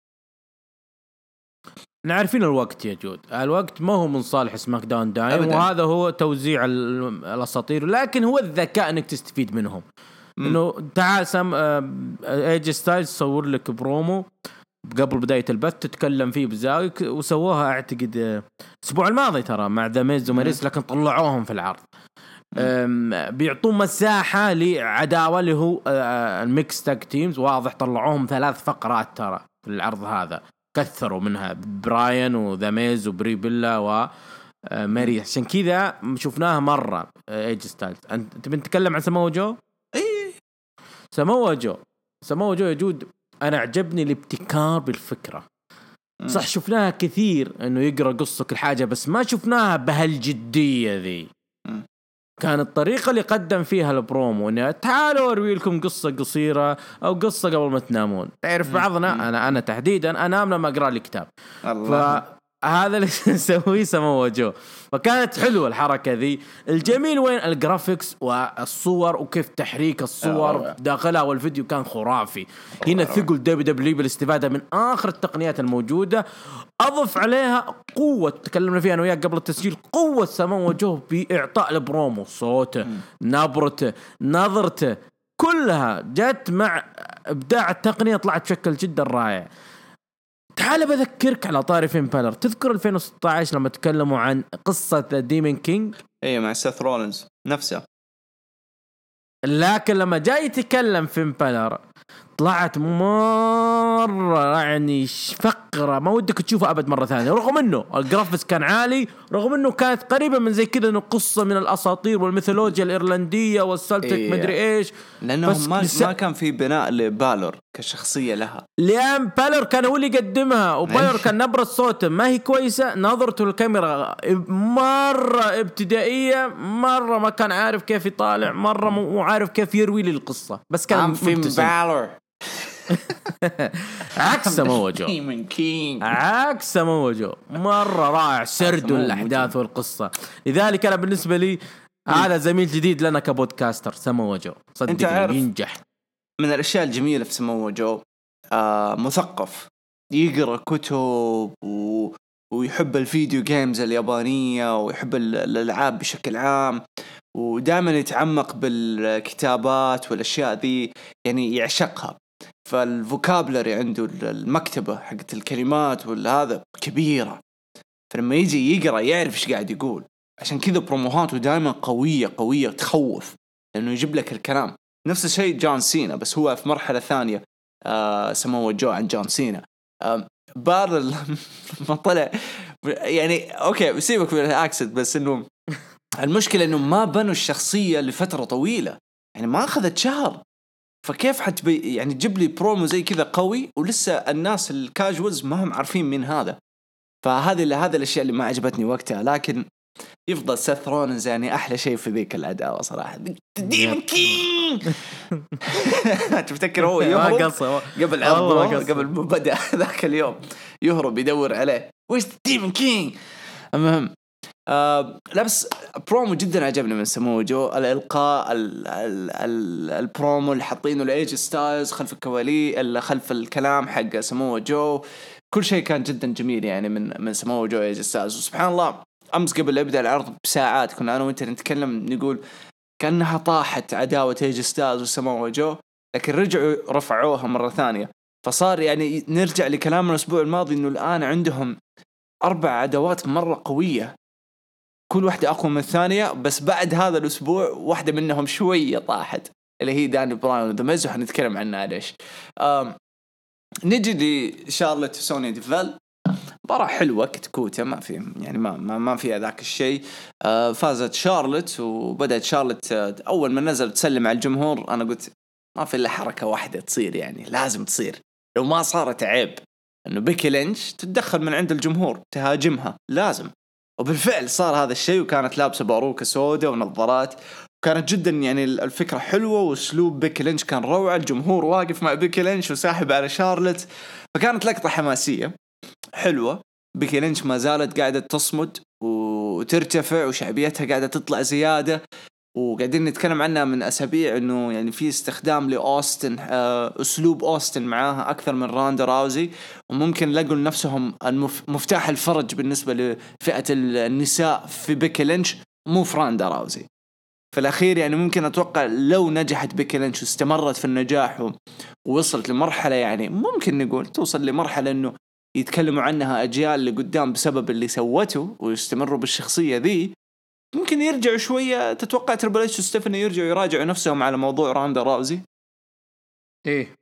Speaker 2: نعرفين الوقت يا جود، الوقت ما هو من صالح سماك داون دايم أبداً. وهذا هو توزيع الأساطير، لكن هو الذكاء انك تستفيد منهم. م. انه تعال سم ايج ستايلز صور لك برومو قبل بداية البث تتكلم فيه بزاوية، وسووها اعتقد الاسبوع الماضي ترى مع ذا ميز وماريس، لكن طلعوهم في العرض. بيعطون مساحة لعداوة اللي هو الميكس تاج تيمز، واضح طلعوهم ثلاث فقرات ترى في العرض هذا، كثروا منها براين وذا ميز وبري بيلا وماري، عشان كذا شفناها مرة ايج ستايلز. انت بنتكلم عن سمو جو؟
Speaker 1: ايه
Speaker 2: سمو جو سمو جو يجود. انا عجبني الابتكار بالفكرة. صح شفناها كثير انه يقرأ قصة كل حاجة، بس ما شفناها بهالجدية ذي. كانت الطريقة اللي قدم فيها البرومو إنه تعالوا أروي لكم قصة قصيرة أو قصة قبل ما تنامون. تعرف بعضنا أنا أنا تحديدا أنام لما أقرأ لي كتاب. فهذا اللي سويه سمو جو. فكانت حلوة الحركة ذي. الجميل وين الجرافيكس والصور وكيف تحريك الصور داخلها، والفيديو كان خرافي. هنا ثقل دبليو دبليو بالاستفادة من آخر التقنيات الموجودة. أضف عليها قوة تكلمنا فيها أنا وياك قبل التسجيل، قوة سمو جو بإعطاء البرومو، صوته، نبرته، نظرته، كلها جت مع إبداع التقنية، طلعت بشكل جدا رائع. تعال بذكرك على طاري فين بالر. تذكر ألفين وستة عشر لما تكلموا عن قصة ديمون كينج؟
Speaker 1: ايه مع سيث رولينز نفسه.
Speaker 2: لكن لما جاي يتكلم فين بالر طلعت مرة يعني فقرة ما ودك تشوفها أبد مرة ثانية، رغم أنه الجرافيكس كان عالي، رغم أنه كانت قريبة من زي كذا، أنه قصة من الأساطير والميثولوجيا الإيرلندية والسلتك إيه. مدري إيش،
Speaker 1: لأنه ما, لس... ما كان في بناء لبالور كشخصية لها.
Speaker 2: لأن بالور كان هو اللي يقدمها، وبالور كان نبرة صوته ما هي كويسة، نظرته الكاميرا مرة ابتدائية، مرة ما كان عارف كيف يطالع، مرة مو عارف كيف يروي لي القصة، بس كان
Speaker 1: في بالور
Speaker 2: عكس سمو جو. عكس سمو جو مرة رائع سرد الأحداث والقصة. لذلك أنا بالنسبة لي هذا زميل جديد لنا كبودكاستر سمو جو، صدقني ينجح.
Speaker 1: من الأشياء الجميلة في سمو جو آه مثقف، يقرأ كتب و... ويحب الفيديو جيمز اليابانية ويحب الألعاب بشكل عام، ودائما يتعمق بالكتابات والأشياء ذي، يعني يعشقها. فالفوكابلري عنده المكتبة حقت الكلمات والهذا كبيرة، فلما يجي يقرأ يعرف إيش قاعد يقول. عشان كذا بروموهاته دائما قوية قوية تخوف، لأنه يجيب لك الكلام. نفس الشيء جون سينا، بس هو في مرحلة ثانية. آه سموه جو عن جون سينا. آه بار ما طلع يعني أوكي بسيبك من الأكسد، بس إنه المشكلة إنه ما بنوا الشخصية لفترة طويلة، يعني ما أخذت شهر. فكيف حتبي يعني تجيب لي برومو زي كذا قوي ولسه الناس الكاجوالز ما هم عارفين مين هذا؟ فهذه اللي هذا الاشياء اللي ما عجبتني وقتها. لكن يفضل سيث رولينز يعني احلى شيء في ذيك الاداء صراحه. ديمون كينج تفتكر هو يهرب قبل عرضه قبل ما بدا ذاك اليوم يهرب يدور عليه وش ديمون كينج. المهم آه لا بس برومو جدا عجبني من سمو جو. الإلقاء ال ال ال البرومو اللي حاطينه لإيج ستايلز خلف الكوالي اللي خلف الكلام حق سمو جو، كل شيء كان جدا جميل يعني من من سمو جو إيج ستايلز. وسبحان الله أمس قبل يبدأ العرض بساعات كنا أنا وأنت نتكلم نقول كأنها طاحت عداوة إيج ستايلز وسمو جو، لكن رجعوا رفعوها مرة ثانية. فصار يعني نرجع لكلامنا الأسبوع الماضي إنه الآن عندهم أربع عداوات مرة قوية، كل واحدة أقوى من الثانية. بس بعد هذا الأسبوع واحدة منهم شوية طاحت اللي هي داني براين وذا ميز، وحنتكلم عنها ليش. نجي لشارلوت وسونيا ديفل. مباراة حلوة كتكوتة، ما في يعني ما ما, ما فيها ذاك الشيء. آه فازت شارلوت، وبدأت شارلوت آه أول ما نزلت تسلم على الجمهور أنا قلت ما في إلا حركة واحدة تصير، يعني لازم تصير، لو ما صارت عيب إنه بيكي لينش تتدخل من عند الجمهور تهاجمها، لازم. وبالفعل صار هذا الشيء، وكانت لابسة باروكة سوداء ونظارات، وكانت جدا يعني الفكرة حلوة، واسلوب بيكي لينش كان روعة. الجمهور واقف مع بيكي لينش وساحب على شارلوت، فكانت لقطة حماسية حلوة. بيكي لينش ما زالت قاعدة تصمد وترتفع، وشعبيتها قاعدة تطلع زيادة. وقاعدين نتكلم عنها من أسابيع إنه يعني في استخدام لأوستن أسلوب أوستن معاها أكثر من راندا راوزي، وممكن لقوا لنفسهم مفتاح الفرج بالنسبة لفئة النساء في بيكي لينش مو في راندا راوزي في الأخير. يعني ممكن أتوقع لو نجحت بيكي لينش واستمرت في النجاح ووصلت لمرحلة يعني ممكن نقول توصل لمرحلة إنه يتكلموا عنها أجيال اللي قدام بسبب اللي سوته ويستمروا بالشخصية ذي، ممكن يرجعوا شوية. تتوقع تريبل اتش وستيفاني يرجعوا يراجعوا نفسهم على موضوع راندا راوزي؟
Speaker 2: ايه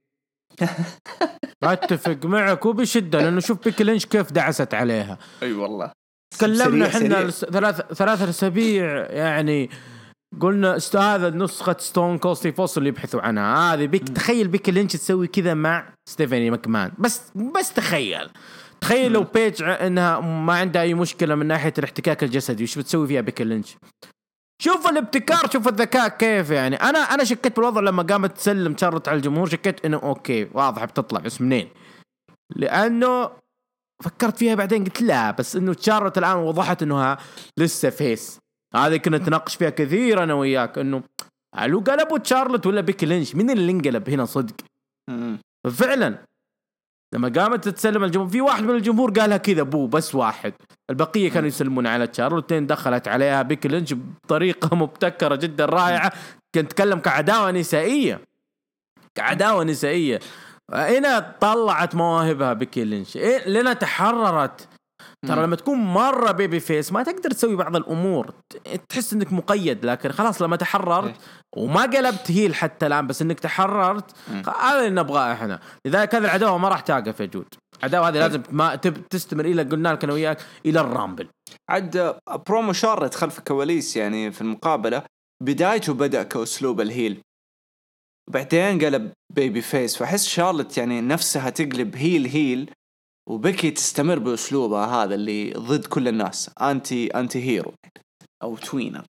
Speaker 2: اتفق معك وبشدة، لأنه شوف بيكي لينش كيف دعست عليها.
Speaker 1: اي أيوة والله
Speaker 2: تكلمنا احنا ثلاث ثلاث اسابيع يعني قلنا است هذا نسخة ستون كولد ستيف اوستن اللي يبحثوا عنها هذه بيك. تخيل بيكي لينش تسوي كذا مع ستيفاني ماكمان، بس بس تخيل تخيل لو بيج انها ما عندها اي مشكلة من ناحية الاحتكاك الجسدي، وش بتسوي فيها بيكي لينش؟ شوف الابتكار، شوف الذكاء كيف. يعني انا انا شكيت بالوضع لما قامت تسلم شارلوت على الجمهور، شكيت انه اوكي واضح بتطلع بس منين، لانه فكرت فيها بعدين قلت لا، بس انه شارلوت الان وضحت انها لسه فيس. هذه كنا نتناقش فيها كثير انا وياك، انه قالوا قلبوا شارلوت ولا بيكي لينش، مين اللي انقلب هنا صدق؟ ففعلا لما قامت تتسلم الجمهور، في واحد من الجمهور قالها كذا بو، بس واحد، البقية كانوا يسلمون على شارلوت. دخلت عليها بيكي لينش بطريقة مبتكرة جدا رائعة، كنت تكلم كعداوة نسائية كعداوة نسائية هنا طلعت مواهبها بيكي لينش. إيه لنا تحررت. ترى لما تكون مرة بيبي فيس ما تقدر تسوي بعض الأمور، تحس إنك مقيد، لكن خلاص لما تحررت وما قلبت هيل حتى الآن، بس إنك تحررت، هذا اللي نبغاه إحنا. لذلك هذه العداوة ما راح توقف يا جود، العداوة هذه لازم ما تستمر إلى قلنا لك أنا وياك إلى الرامبل.
Speaker 1: عد برومو شارلوت خلف الكواليس يعني في المقابلة بدايته بدأ كأسلوب الهيل، وبعدين قلب بيبي فيس، فحس شارلوت يعني نفسها تقلب هيل هيل، وبيكي تستمر بأسلوبها هذا اللي ضد كل الناس، أنتي أنتي هيرو أو توينر.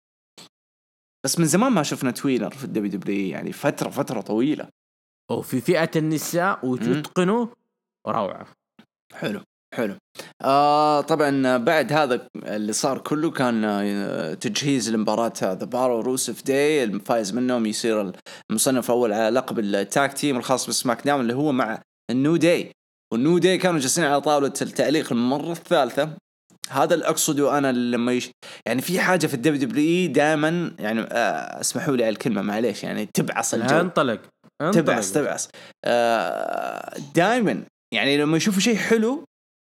Speaker 1: بس من زمان ما شفنا توينر في الدبليو دبليو، يعني فترة فترة طويلة.
Speaker 2: أو في فئة النساء وتتقنوا روعة.
Speaker 1: حلو حلو. آه طبعا بعد هذا اللي صار كله كان آه تجهيز المباراة هذا بارو روسف داي، الفايز منهم يصير المصنف أول على لقب التاك تيم الخاص بسماك داون اللي هو مع النيو داي. والنيو داي كانوا جالسين على طاولة التعليق المرة الثالثة. هذا اللي أقصده أنا لما يش... يعني في حاجة في الدبليو دبليو دائما يعني آه اسمحوا لي على الكلمة معليش يعني تبعص الجو،
Speaker 2: انطلق
Speaker 1: تبعص تبعص آه دائما يعني لما يشوفوا شيء حلو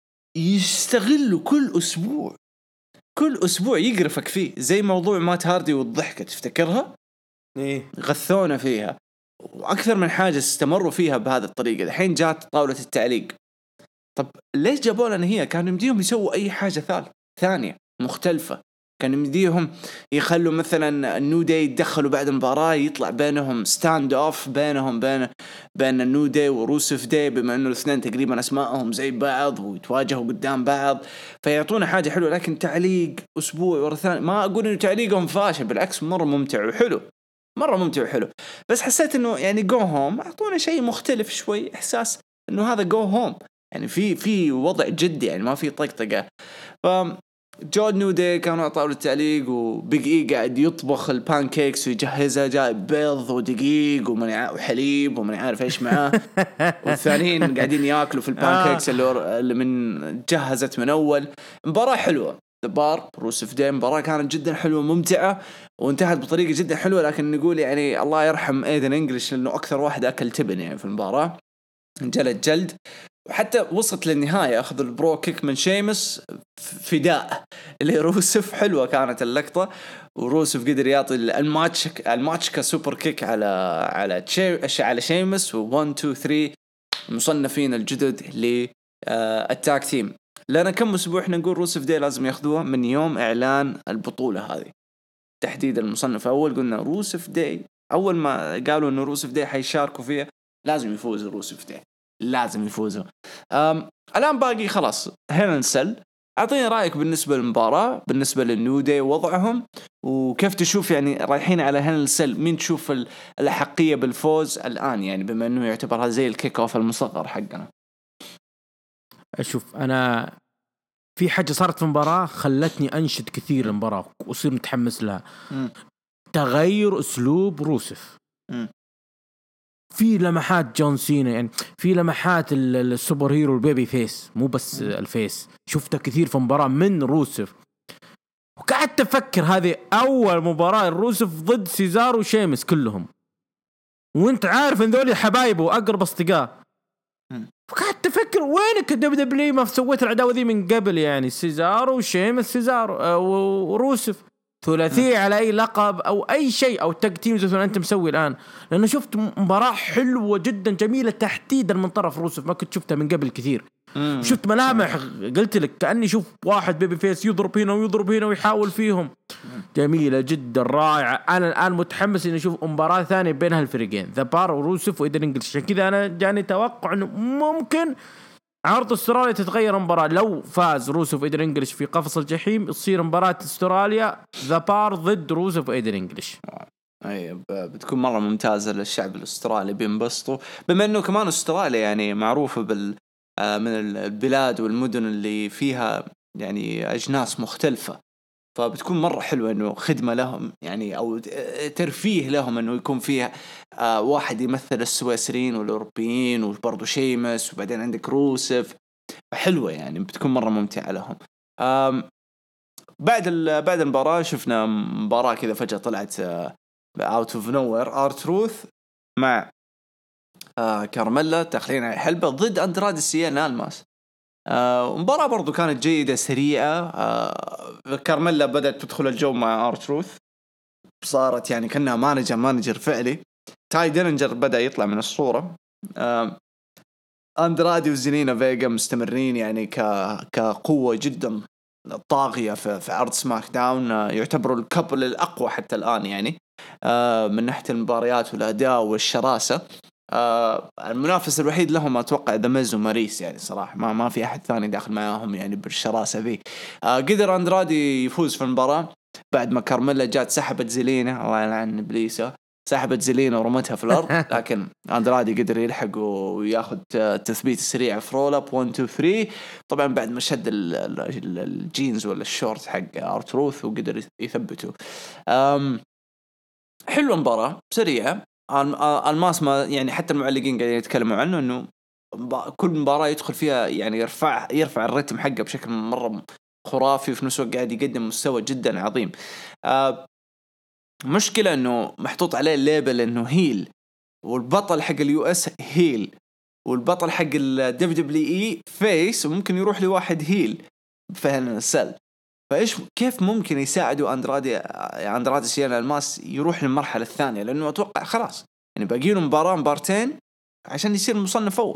Speaker 1: يستغلوا كل أسبوع كل أسبوع يقرفك فيه، زي موضوع مات هاردي والضحكة تفتكرها؟
Speaker 2: إيه
Speaker 1: غثونا فيها، وأكثر من حاجة استمروا فيها بهذه الطريقة. الحين جات طاولة التعليق، طب ليش جابوا لنا هي؟ كانوا يمديهم يسووا أي حاجة ثالث ثانية مختلفة، كانوا يمديهم يخلوا مثلا النيو داي يدخلوا بعد المباراة يطلع بينهم ستاند أوف بينهم بين بين النيو داي وروسف داي، بما إنه الاثنين تقريبا أسمائهم زي بعض ويتواجهوا قدام بعض، فيعطونا حاجة حلوة. لكن تعليق أسبوع ورا ثاني، ما أقول إنه تعليقهم فاشل، بالعكس مرة ممتع وحلو، مرة ممتع وحلو، بس حسيت إنه يعني جو هوم أعطونا شيء مختلف شوي، إحساس إنه هذا جو هوم يعني في في وضع جدي، يعني ما في طقطقة. ف جود نيو داي كانوا على طاولة التعليق، وبيج إي قاعد يطبخ البانكيكس ويجهزها، جايب بيض ودقيق وحليب ومن عارف إيش معاه والثانيين قاعدين يأكلوا في البانكيكس اللي, اللي من جهزت من أول. مباراة حلوة دبار روسف داي، مباراة كانت جدا حلوة ممتعة وانتهت بطريقة جدا حلوة. لكن نقول يعني الله يرحم ايدن انجليش لأنه أكثر واحد أكل تبن يعني في المباراة، جلد جلد، وحتى وصلت للنهاية أخذ البرو كيك من شيمس فداء اللي روسف. حلوة كانت اللقطة، وروسف قدر يعطي الماتش الماتش كسوبر كيك على على شي على شيمس، و1 2 3 مصنفين الجدد للتاك تيم. لنا كم أسبوع إحنا نقول روسف داي لازم ياخذوها من يوم إعلان البطولة هذه تحديد المصنف أول، قلنا روسف داي أول ما قالوا إنه روسف داي حيشاركوا فيها لازم يفوز روسف داي، لازم يفوزوا. الآن باقي خلاص هنا نسل. أعطيني رأيك بالنسبة للمباراة، بالنسبة للنيو داي وضعهم، وكيف تشوف يعني رايحين على هنا نسل، مين تشوف الأحقية بالفوز الآن يعني بما أنه يعتبرها زي الكيك أوف المصغر حقنا؟
Speaker 2: أشوف أنا في حاجة صارت في المباراة خلتني أنشد كثير المباراة وأصير متحمس لها. م. تغير أسلوب روسف.
Speaker 1: م.
Speaker 2: في لمحات جون سينا، يعني في لمحات السوبر هيرو البيبي فيس، مو بس الفيس، شفتها كثير في مباراة من روسف. وقعدت أفكر هذه أول مباراة الروسف ضد سيزارو وشيمس كلهم، وانت عارف ان ذولي حبايبه وأقرب أصدقاء. وقعدت أفكر وينك دبليو دبليو ما سويت العداوة ذي من قبل؟ يعني سيزارو وشيمس سيزارو وروسف ثلاثية على أي لقب أو أي شيء، أو تاج تيم زي ما أنت مسوي الآن. لأنه شفت مباراة حلوة جدا جميلة تحديدا من طرف روسف، ما كنت شفتها من قبل كثير. شفت ملامح قلت لك كأني شوف واحد بيبي فيس يضرب هنا ويضرب هنا ويحاول فيهم. جميلة جدا رائعة. أنا الآن متحمس إني أشوف مباراة ثانية بين هالفريقين، ذا بار وروسف وإيدن إنجلش. عشان كذا أنا جاني توقع إنه ممكن عرض استراليا تتغير مباراة. لو فاز روسف وإيدن إنجلش في قفص الجحيم تصير مباراة استراليا ذا بار ضد روسف وإيدن إنجلش.
Speaker 1: أي بتكون مرة ممتازة للشعب الأسترالي، بينبسطوا بما إنه كمان أستراليا يعني معروفة بال من البلاد والمدن اللي فيها يعني أجناس مختلفة، فبتكون مرة حلوة إنه خدمة لهم يعني أو ترفيه لهم إنه يكون فيها آه واحد يمثل السويسريين والأوروبيين وبرضو شيمس، وبعدين عندك روسف. حلوة يعني بتكون مرة ممتعة لهم. آم بعد بعد المباراة شفنا مباراة كذا فجأة طلعت آه out of nowhere R-Truth مع آه كارميلا داخلين على حلبة ضد أندرادي سيانا الماس. آه مباراة برضو كانت جيدة سريعة. آه كارميلا بدأت تدخل الجو مع R-Truth، صارت يعني كأنها مانجر مانجر فعلي. تاي ديلينجر بدأ يطلع من الصورة. آه أندرادي وزيلينا فيغا مستمرين يعني ك كقوة جدا طاغية في في عرض سماك داون. آه يعتبروا الكابل الأقوى حتى الآن يعني آه من ناحية المباريات والأداء والشراسة. آه المنافس الوحيد لهم أتوقع ذا ميز وماريس، يعني صراحة ما ما في أحد ثاني داخل معاهم يعني بالشراسة ذي. آه قدر أندرادي يفوز في المباراة بعد ما كارميلا جات سحبت زيلينا، الله يلعن إبليسه، سحبت زيلينا ورمتها في الأرض. لكن أندرادي قدر يلحق وياخذ تثبيت سريع في رول أب واحد اثنين ثلاثة، طبعا بعد ما شد الجينز ولا الشورت حق آرتروث وقدر يثبته. حلو المباراة سريعة. الماس ما يعني حتى المعلقين قاعدين يتكلموا عنه انه كل مباراة يدخل فيها يعني يرفع يرفع الرتم حقه بشكل مرة خرافي، وفي نفس الوقت قاعد يقدم مستوى جدا عظيم. آه مشكلة انه محطوط عليه الليبل انه هيل، والبطل حق اليو اس هيل، والبطل حق الدبليو دبليو اي فيس، وممكن يروح لواحد هيل فهنا السل. فايش كيف ممكن يساعدوا اندرادي اندرادي سيانا الماس يروح للمرحله الثانيه؟ لانه اتوقع خلاص يعني باقي له مباراه مبارتين عشان يصير مصنف اول.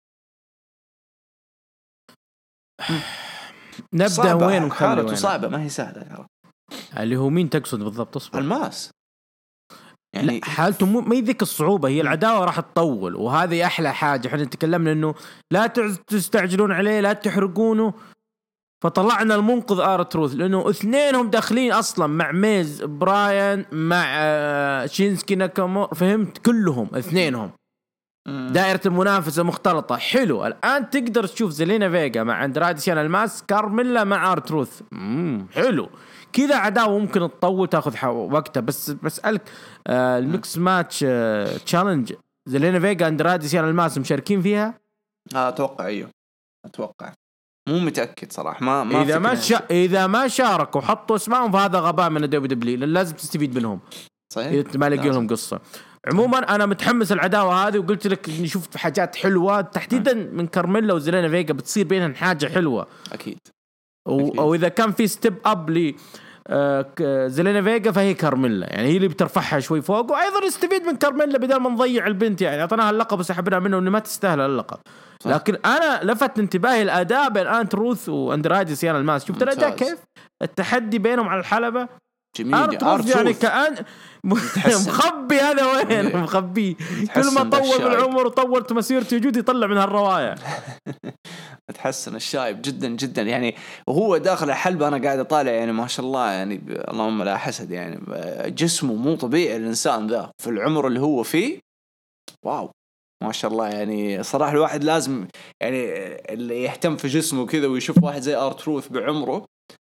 Speaker 2: نبدا وين ونخلي
Speaker 1: وين؟ صعبه ما هي سهله ترى.
Speaker 2: اللي هو مين تقصد بالضبط؟ اصبر.
Speaker 1: الماس
Speaker 2: يعني حالته مو ما يذيك الصعوبه، هي العداوه راح تطول، وهذه احلى حاجه. احنا تكلمنا انه لا تستعجلون عليه، لا تحرقونه، فطلعنا المنقذ آر-تروث لأنه اثنينهم داخلين أصلا مع ميز براين مع شينسكي ناكامورا، فهمت؟ كلهم اثنينهم دائرة المنافسة مختلطة. حلو. الآن تقدر تشوف زيلينا فيغا مع أندرادي سيانا الماس، كارميلا مع آر-تروث. حلو كذا. عداوة ممكن تطول تاخذ وقتها. بس بسألك آه الميكس ماتش آه تشالنج زيلينا فيغا أندرادي سيانا الماس مشاركين فيها؟
Speaker 1: آه أتوقع أيوه أتوقع مو متأكد صراحة. ما, ما
Speaker 2: إذا ما شا... إذا ما شاركوا وحطوا اسمائهم فهذا غباء من الدبليو دبليو، لأن لازم تستفيد منهم.
Speaker 1: صحيح.
Speaker 2: إذا ما لقي لهم قصة. عموما أنا متحمس العداوة هذه، وقلت لك إني شفت حاجات حلوة تحديدا من كارميلا وزيلينا فيغا، بتصير بينهم حاجة حلوة
Speaker 1: أكيد.
Speaker 2: و...
Speaker 1: أكيد.
Speaker 2: أو إذا كان في ستيب أب لي آه زيلينا فيغا فهي كارميلا، يعني هي اللي بترفعها شوي فوق. وأيضا نستفيد من كارميلا بدل ما نضيع البنت، يعني أعطيناها اللقب وسحبنا منه إنه ما تستاهل اللقب. لكن أنا لفت انتباهي الأداء بين آر-تروث وأندرادي سيانا الماس. شفت الأداء كيف؟ التحدي بينهم على الحلبة
Speaker 1: جميل.
Speaker 2: آر-تروث يعني كأن مخبي هذا وين مخبي، كل ما طول بالعمر وطولت مسيرته وجودي يطلع من هالرواية.
Speaker 1: تحسن الشايب جدا جدا يعني، وهو داخل الحلبة أنا قاعد أطالع يعني ما شاء الله يعني اللهم لا حسد، يعني جسمه مو طبيعي الإنسان ذا في العمر اللي هو فيه. واو ما شاء الله. يعني صراحة الواحد لازم يعني اللي يهتم في جسمه كذا ويشوف واحد زي آر-تروث بعمره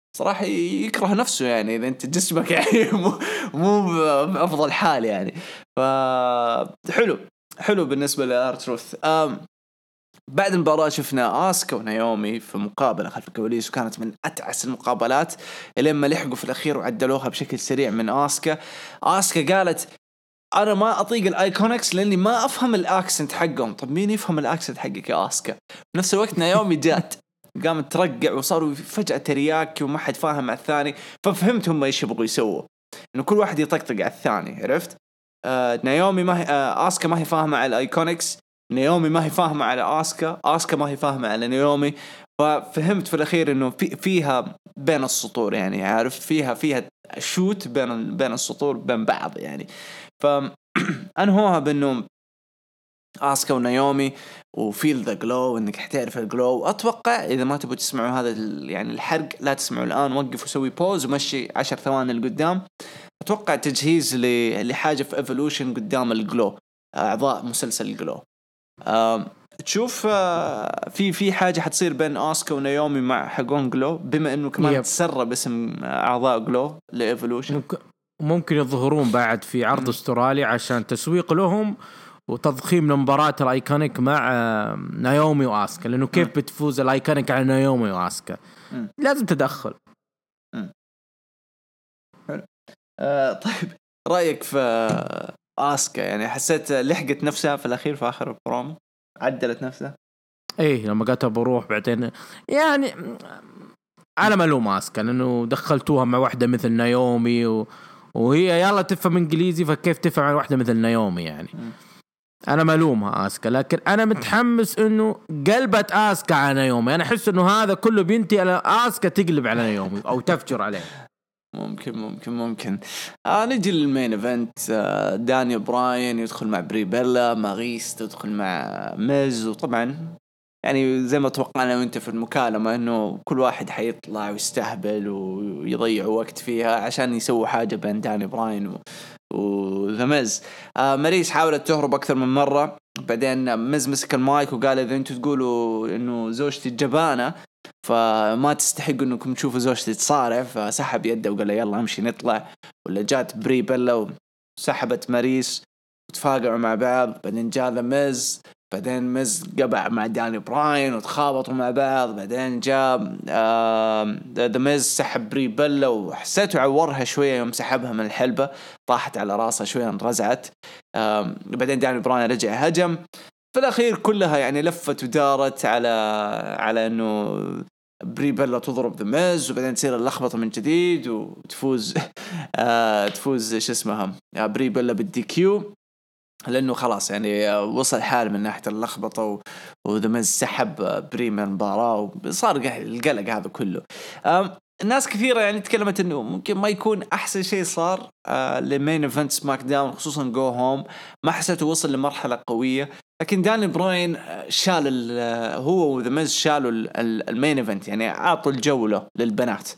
Speaker 1: صراحة يكره نفسه يعني إذا أنت جسمك يعني مو مو بأفضل حال يعني. فحلو حلو بالنسبة لآرتروث. بعد المباراة شفنا آسكا ونايومي في مقابلة خلف الكواليس، وكانت من أتعس المقابلات لما لحقوا في الأخير وعدلوها بشكل سريع من آسكا. آسكا قالت أنا ما أطيق الآيكونكس لأني ما أفهم الأكسنت حقهم. طب مين يفهم الأكسنت حقك يا آسكا؟ بنفس الوقت نايومي جات قامت ترقع وصاروا فجأة ترياكي وما حد فاهم مع الثاني. ففهمت هم إيش يبغوا يسووا، إنه كل واحد يطقطق على الثاني. عرفت؟ آه نايومي ما هي آه آسكا ما هي فاهمة على الآيكونكس، نايومي ما هي فاهمة على آسكا، آسكا ما هي فاهمة على نايومي. ففهمت في الأخير إنه في فيها بين السطور يعني، عارف فيها فيها شوت بين بين السطور بين بعض يعني. فأنهوها بأنه آسكا ونايومي وفيل ذا جلو، إنك حتعرف الجلو. أتوقع إذا ما تبغوا تسمعوا هذا يعني الحرق لا تسمعوا الآن، وقف وسوي بوز ومشي عشر ثواني لقدام. أتوقع تجهيز لحاجة في إيفولوشن قدام الجلو، أعضاء مسلسل الجلو. أه تشوف أه في في حاجة حتصير بين آسكا ونايومي مع حقون جلو، بما إنه كمان تسرب اسم أعضاء جلو لإيفولوشن.
Speaker 2: ممكن ممكن يظهرون بعد في عرض استرالي عشان تسويق لهم وتضخيم لمباراة الآيكونيك مع نايومي وآسكا، لأنه كيف بتفوز الآيكونيك على نايومي وآسكا؟ لازم تدخل.
Speaker 1: أه طيب رأيك في آسكا؟ يعني حسيت لحقت نفسها في الأخير في آخر البرومو، عدلت نفسها.
Speaker 2: إيه لما قالت بروح بعدين يعني أنا ملوم آسكا لأنه دخلتوها مع واحدة مثل نايومي و... وهي يلا تفهم إنجليزي، فكيف تفهم عن واحدة مثل نايومي يعني. م. أنا ملومها آسكا، لكن أنا متحمس إنه قلبت آسكا على نايومي. أنا أحس إنه هذا كله بينتهي على آسكا تقلب على نايومي أو تفجر عليه.
Speaker 1: ممكن ممكن ممكن آه نجي للمين إيفنت. آه داني براين يدخل مع بري بيلا، ماريس تدخل مع ميز. وطبعا يعني زي ما توقعنا وانت في المكالمة انه كل واحد حيطلع ويستهبل ويضيع وقت فيها عشان يسوي حاجة بين داني براين و... وذا ميز. آه ماريس حاولت تهرب اكثر من مرة، بعدين ميز مسك المايك وقال اذا انتوا تقولوا انه زوجتي جبانة فما تستحقوا انكم تشوفوا زوجتي تصارع. فسحب يده وقال يلا امشي نطلع. ولا جات بري بيلا وسحبت ماريس وتفاقعوا مع بعض. بعدين جاء ذا ميز، بعدين ميز قبع مع داني براين وتخابطوا مع بعض. بعدين جاء ذا ميز سحب بري بيلا وحسيته عورها شوية يوم سحبها من الحلبة، طاحت على راسها شوية انرزعت. بعدين داني براين رجع هجم. في الأخير كلها يعني لفت ودارت على على إنه بري بيلا تضرب ذا ميز، وبعدين تصير اللخبطة من جديد وتفوز آه تفوز إيش اسمها بري بيلا بالدي كيو، لأنه خلاص يعني وصل حال من ناحية اللخبطة وذا ميز سحب بري من المباراة وصار القلق هذا كله. الناس كثيرة يعني تكلمت إنه ممكن ما يكون أحسن شيء صار آه لمين إيفنت سماك داون، خصوصا جو هوم ما حسيته وصل لمرحلة قوية. لكن داني براين شال هو وذا ميز شالوا المين إيفنت، يعني عطوا الجولة للبنات.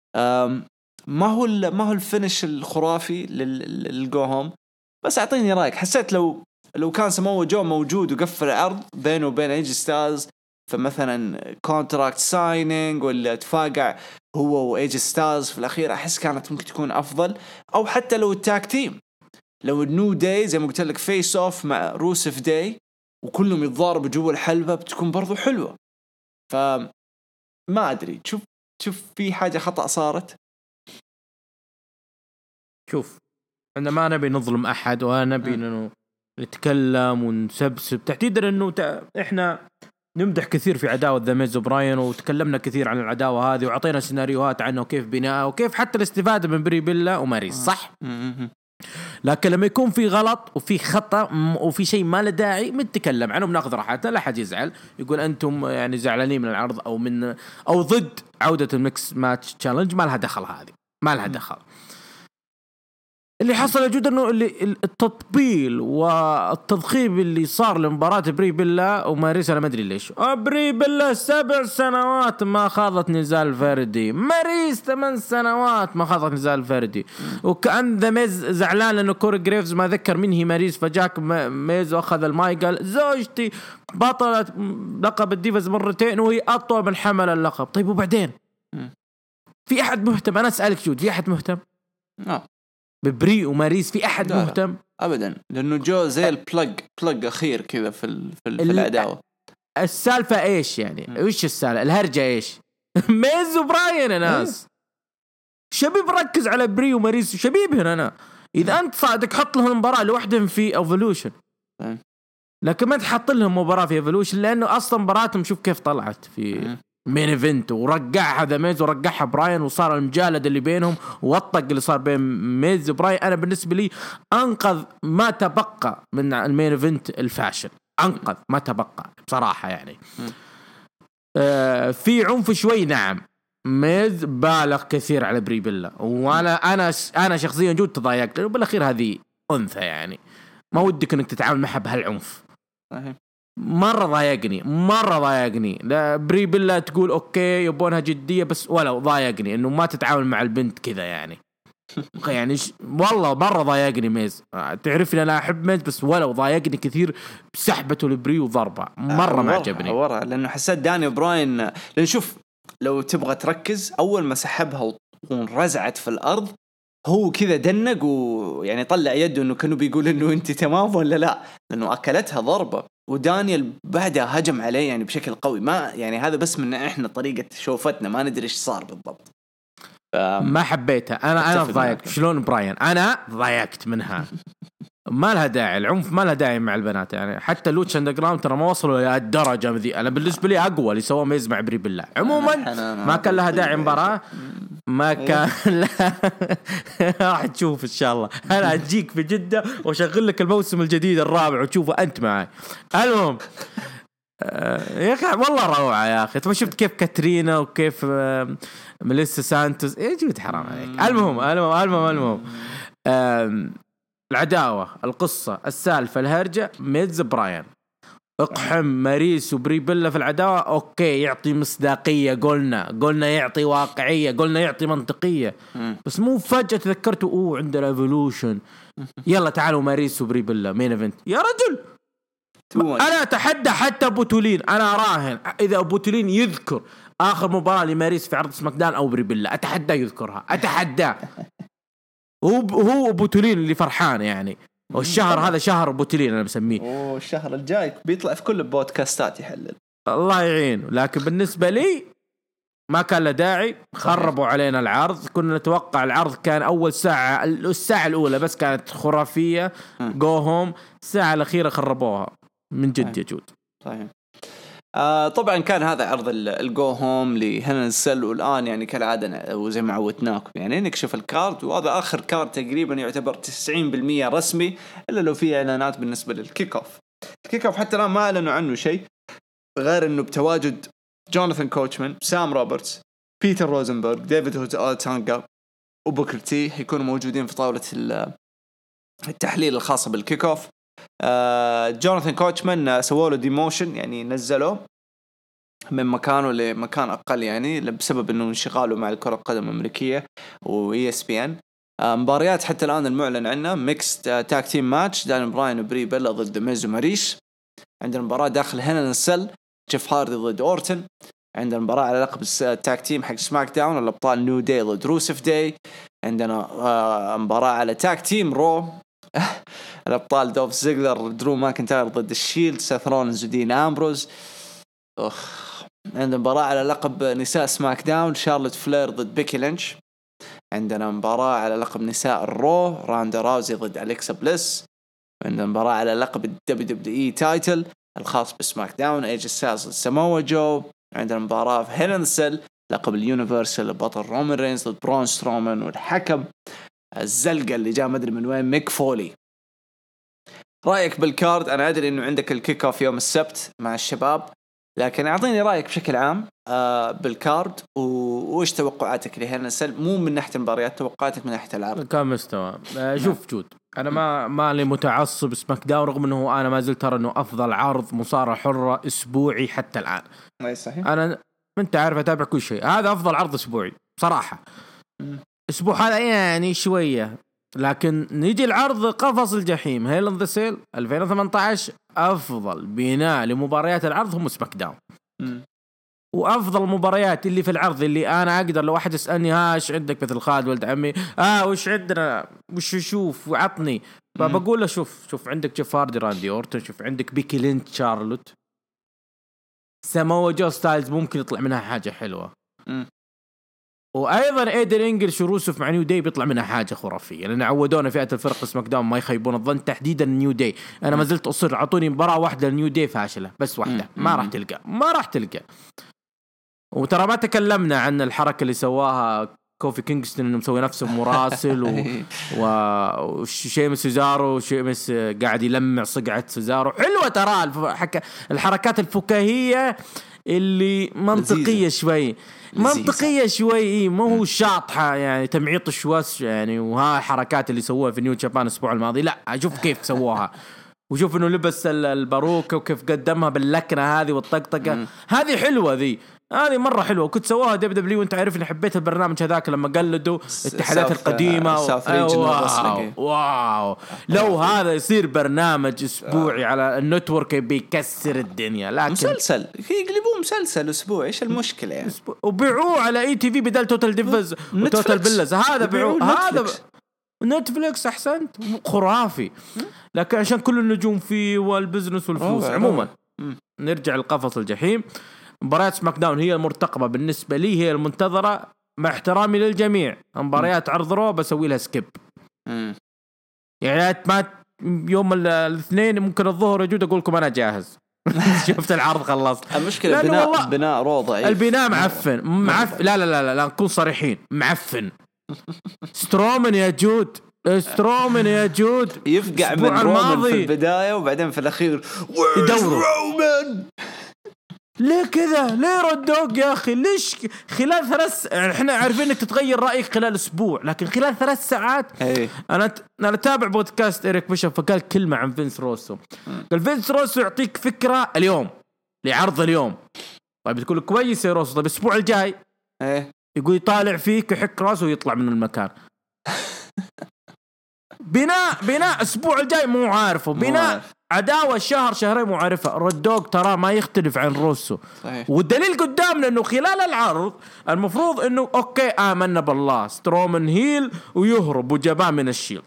Speaker 1: ما هو ما هو الفينش الخرافي للجو هوم، بس أعطيني رأيك. حسيت لو لو كان سمو جو موجود وقفل العرض بينه وبين ايجي ستايلز فمثلا كونتراكت ساينينج ولا تفاقع هو وايجي ستايلز في الأخير، أحس كانت ممكن تكون أفضل. أو حتى لو التاك تيم، لو النو داي زي ما قلت لك فيس أوف مع روسف داي وكلهم يتضاربوا جوا الحلبة بتكون برضو حلوة. فما أدري، تشوف تشوف في حاجة خطأ صارت.
Speaker 2: شوف أنا ما نبي نظلم أحد، وأنا نبي إنه نتكلم ونسبسب تحديدا إنه ت... إحنا نمدح كثير في عداوة ذا ميز وبراين، وتكلمنا كثير عن العداوة هذه وعطينا سيناريوهات عنه وكيف بناءه وكيف حتى الاستفادة من بري بيلا وماريس، صح؟ لكن لما يكون في غلط وفي خطأ وفي شيء ما له داعي بنتكلم عنه بناخذ راحتنا، لا حد يزعل يقول أنتم يعني زعلانين من العرض أو من أو ضد عودة الميكس ماتش تشالنج. ما لها دخل، هذه ما لها دخل. اللي حصل جدا انه اللي التطبيل والتضخيم اللي صار لمباراة بري بيلا وماريس، انا ما ادري ليش بري بيلا سبع سنوات ما خاضت نزال فردي، ماريس ثمان سنوات ما خاضت نزال فردي، وكأن ذا ميز زعلان لانه كوري جريفز ما ذكر من هي ماريس، فجاك ميز واخذ المايك قال زوجتي بطلت لقب الديفز مرتين وهي اطول من حمل اللقب. طيب وبعدين في احد مهتم؟ انا اسالك جود، في احد مهتم؟
Speaker 1: اه
Speaker 2: ببري وماريس في احد
Speaker 1: لا لا.
Speaker 2: مهتم
Speaker 1: ابدا، لانه جو زي البلج بلج اخير كذا في ال... في, ال... في
Speaker 2: ال-
Speaker 1: العداوه.
Speaker 2: السالفه ايش يعني؟
Speaker 1: م.
Speaker 2: وش السالفه الهرجه ايش؟ ميز وبراين يا ناس. شبيب ركز على بري وماريس، شبيب هنا أنا. إذا أنت صادق حط لهم مباراة لوحدهم في أوفولوشن، لكن ما تحط لهم مباراة في أوفولوشن، لأنه أصلا مباراتهم شوف كيف طلعت في مين إيفنت، ورجعها ذا ميز ورجعها براين، وصار المجالد اللي بينهم والطق اللي صار بين ميز وبراين. أنا بالنسبة لي أنقذ ما تبقى من المين إيفنت الفاشل، أنقذ ما تبقى بصراحة يعني. آه في عنف شوي نعم، ميز بالغ كثير على بري بيلا، وانا انا انا شخصيا جود تضايقت، لانه بالاخير هذه انثى يعني، ما ودك انك تتعامل معها بهالعنف. مره ضايقني مره ضايقني. لا بري بيلا تقول اوكي يبونها جديه، بس ولا ضايقني انه ما تتعامل مع البنت كذا يعني. يعني ش... والله مره ضايقني ميز. تعرفني انا احب ميز، بس ولو ضايقني كثير بسحبته لبري وضربه مره ما عجبني
Speaker 1: ورا، لانه حسيت داني براين، لان شوف لو تبغى تركز اول ما سحبها ورزعت في الارض هو كذا دنق ويعني طلع يده انه كانوا بيقول انه انت تمام ولا لا، لانه اكلتها ضربه. ودانيال بعدها هجم عليه يعني بشكل قوي، ما يعني هذا بس من احنا طريقه شوفتنا ما ندري ايش صار بالضبط.
Speaker 2: ما حبيتها انا انا ضايقت. شلون براين؟ انا ضايقت منها. ما لها داعي العنف، ما لها داعي مع البنات يعني. حتى لوتش اندرجراوند ترى ما وصلوا الى الدرجه ذي. انا بالنسبه لي اقوى اللي سواه ميز مع بري بالله. عموما ما كان لها داعي مباراه، ما كان لا. راح تشوف ان شاء الله. انا اجيك في جده واشغل لك الموسم الجديد الرابع وتشوفه انت معي. المهم يا اخي والله روعه يا اخي. طب شفت كيف كاترينا وكيف ميليسا سانتوس؟ ايه جود حرام عليك. المهم المهم المهم, المهم. العداوة، القصة، السالفة، الهرجة، ميز براين اقحم ماريس وبري بيلا في العداوة. اوكي يعطي مصداقية، قلنا قلنا يعطي واقعية، قلنا يعطي منطقية، بس مو فجأة تذكرتوا اوه عندنا ايفولوشن يلا تعالوا ماريس وبري بيلا مين ايفنت. يا رجل انا اتحدى حتى بوتولين، انا راهن اذا بوتولين يذكر اخر مباراة لماريس في عرض سماك داون او بري بيلا، اتحدى يذكرها، اتحدى. هو هو بوتولين اللي فرحان يعني. والشهر هذا شهر بوتولين انا بسميه.
Speaker 1: اوه الشهر الجاي بيطلع في كل البودكاستات يحلل.
Speaker 2: الله يعينه. لكن بالنسبه لي ما كان له داعي. خربوا علينا العرض. كنا نتوقع العرض كان اول ساعه، الساعه الاولى بس كانت خرافيه جو هوم، الساعه الاخيره خربوها من جد يا جود.
Speaker 1: صحيح. آه طبعا كان هذا عرض الجو هوم لهنا السل، والآن يعني كالعادة وزي ما عودناكم يعني نكشف الكارد، وهذا آخر كارد تقريبا يعتبر تسعين بالمية رسمي، إلا لو في إعلانات بالنسبة للكيك أوف. الكيك أوف حتى الآن ما أعلنوا عنه شيء غير إنه بتواجد جوناثان كوتشمان، سام روبرتس، بيتر روزنبرغ، ديفيد هوتانغا وبوكر تي هيكونوا موجودين في طاولة التحليل الخاصة بالكيك أوف. آه جوناثان كوتشمان سووا له ديموشن، يعني نزلوه من مكانه لمكان أقل يعني بسبب إنه انشغاله مع الكرة القدم الأمريكية و إي إس بي إن. آه مباريات حتى الآن المعلن عنها ميكس آه تاك تيم ماتش، دان براين وبري بيلا ضد ميز وماريش. عندنا مباراة داخل هنا السل، جيف هاردي ضد أورتن. عندنا مباراة على لقب التاك تيم حق سماك داون، الأبطال نيو داي ضد روسف داي. عندنا آه مباراة على تاك تيم رو الأبطال دوف زيغلر درو ماكنتاير ضد الشيلد، سيث رولينز ودين أمبروز. أخ. عندنا مباراة على لقب نساء سماك داون، شارلوت فلير ضد بيكي لينش. عندنا مباراة على لقب نساء الرو، راندا راوزي ضد أليكسا بليس. عندنا مباراة على لقب الدبليو دبليو إي تايتل الخاص بسماك داون، ايج ستايلز ضد ساموا جو. عندنا مباراة في هيل إن سيل لقب اليونيفرسال، بطل رومان رينز ضد برون سترومان، والحكم الزلقة اللي جاء مدري من وين ميك فولي. رأيك بالكارد؟ أنا أدري إنه عندك الكيك أوف يوم السبت مع الشباب، لكن أعطيني رأيك بشكل عام آه بالكارد، وإيش توقعاتك لهنا السل، مو من ناحية المباريات، توقعاتك من ناحية العرض
Speaker 2: كم مستوى. آه شوف جود، أنا ما ما لي متعصب سماك داون، رغم إنه أنا ما زلت ترى إنه أفضل عرض مصارعة حرة أسبوعي حتى الآن.
Speaker 1: أي صحيح.
Speaker 2: أنا أنت عارف أتابع كل شيء، هذا أفضل عرض أسبوعي صراحة. أسبوع هذا يعني شوية، لكن نيجي العرض قفص الجحيم هيل إن ذا سيل ألفين وثمانية عشر، أفضل بناء لمباريات العرض هم سماك داون. وافضل مباريات اللي في العرض اللي انا اقدر لو واحد يسالني ها ايش عندك مثل خالد ولد عمي اه وش عندنا وش شوف وعطني فبقول له شوف شوف عندك جيف هاردي راندي اورتون شوف عندك بيكي لينش شارلوت ساموا جو ستايلز ممكن يطلع منها حاجه حلوه
Speaker 1: م.
Speaker 2: وايضا ايدن انجلش وروسف مع نيو داي بيطلع منها حاجه خرافيه لان عودونا فئه الفرق سماك داون ما يخيبون الظن تحديدا نيو داي انا ما زلت اصر اعطوني مباراه واحده لنيو داي فاشله بس واحده ما راح تلقى ما راح تلقى وترى ما تكلمنا عن الحركه اللي سواها كوفي كينغستون انه مسوي نفسه مراسل و... و... وشيمس سيزارو شيمس قاعد يلمع صقعه سيزارو حلوه ترى الحك... الحركات الفكاهيه اللي منطقيه شوي منطقيه شوي ما هو شاطحه يعني تمعيط الشواس يعني وها حركات اللي سووها في نيو جابان الاسبوع الماضي لا اشوف كيف سووها وشوف انه لبس الباروكه وكيف قدمها باللكنه هذه والطقطقه هذه حلوه ذي هذه مرة حلوة وكنت سواها دب دبليو وانت عارفني حبيت البرنامج هذاك لما قلدوا الاتحادات القديمة و... واو. واو لو هذا يصير برنامج اسبوعي على النتورك بيكسر الدنيا لكن
Speaker 1: مسلسل يقلبوه مسلسل اسبوعي ايش المشكلة يعني
Speaker 2: وبيعوه على اي تي في بدل توتال ديفز وتوتال بيلز هذا بيعوه هذا نتفليكس احسنت خرافي لكن عشان كل النجوم فيه والبزنس والفلوس عموما نرجع لقفص الجحيم مباريات سماك داون هي المرتقبة بالنسبة لي هي المنتظرة مع احترامي للجميع مباريات عرض رو بسوي لها سكيب
Speaker 1: مم.
Speaker 2: يعني ما يوم الاثنين ممكن الظهر يجود أقول لكم أنا جاهز شفت العرض خلصت
Speaker 1: المشكلة بناء بناء رو ضعيف
Speaker 2: البناء معفن معف لا لا لا لا, لا نكون صريحين معفن سترومن يا جود سترومن يا جود
Speaker 1: يفقع من رومان في البداية وبعدين في الأخير
Speaker 2: يدوروا رومان ليه كذا ليه ردوك يا أخي ليش خلال ثلاث احنا عارفين انك تتغير رأيك خلال اسبوع لكن خلال ثلاث ساعات
Speaker 1: هي.
Speaker 2: انا ت... انا تابع بودكاست إريك بيشوف فقال كلمة عن فينس روسو قال فينس روسو يعطيك فكرة اليوم لعرض اليوم طيب تقول كويس يا روسو طيب الاسبوع الجاي
Speaker 1: هي.
Speaker 2: يقول يطالع فيك يحك راسه ويطلع من المكان بناء بناء اسبوع الجاي مو عارفه بناء عداوة شهر شهرين مو عارفة الردوق ترى ما يختلف عن روسو
Speaker 1: صحيح.
Speaker 2: والدليل قدامنا انه خلال العرض المفروض انه اوكي آمنا بالله سترومن هيل ويهرب وجبان من الشيلد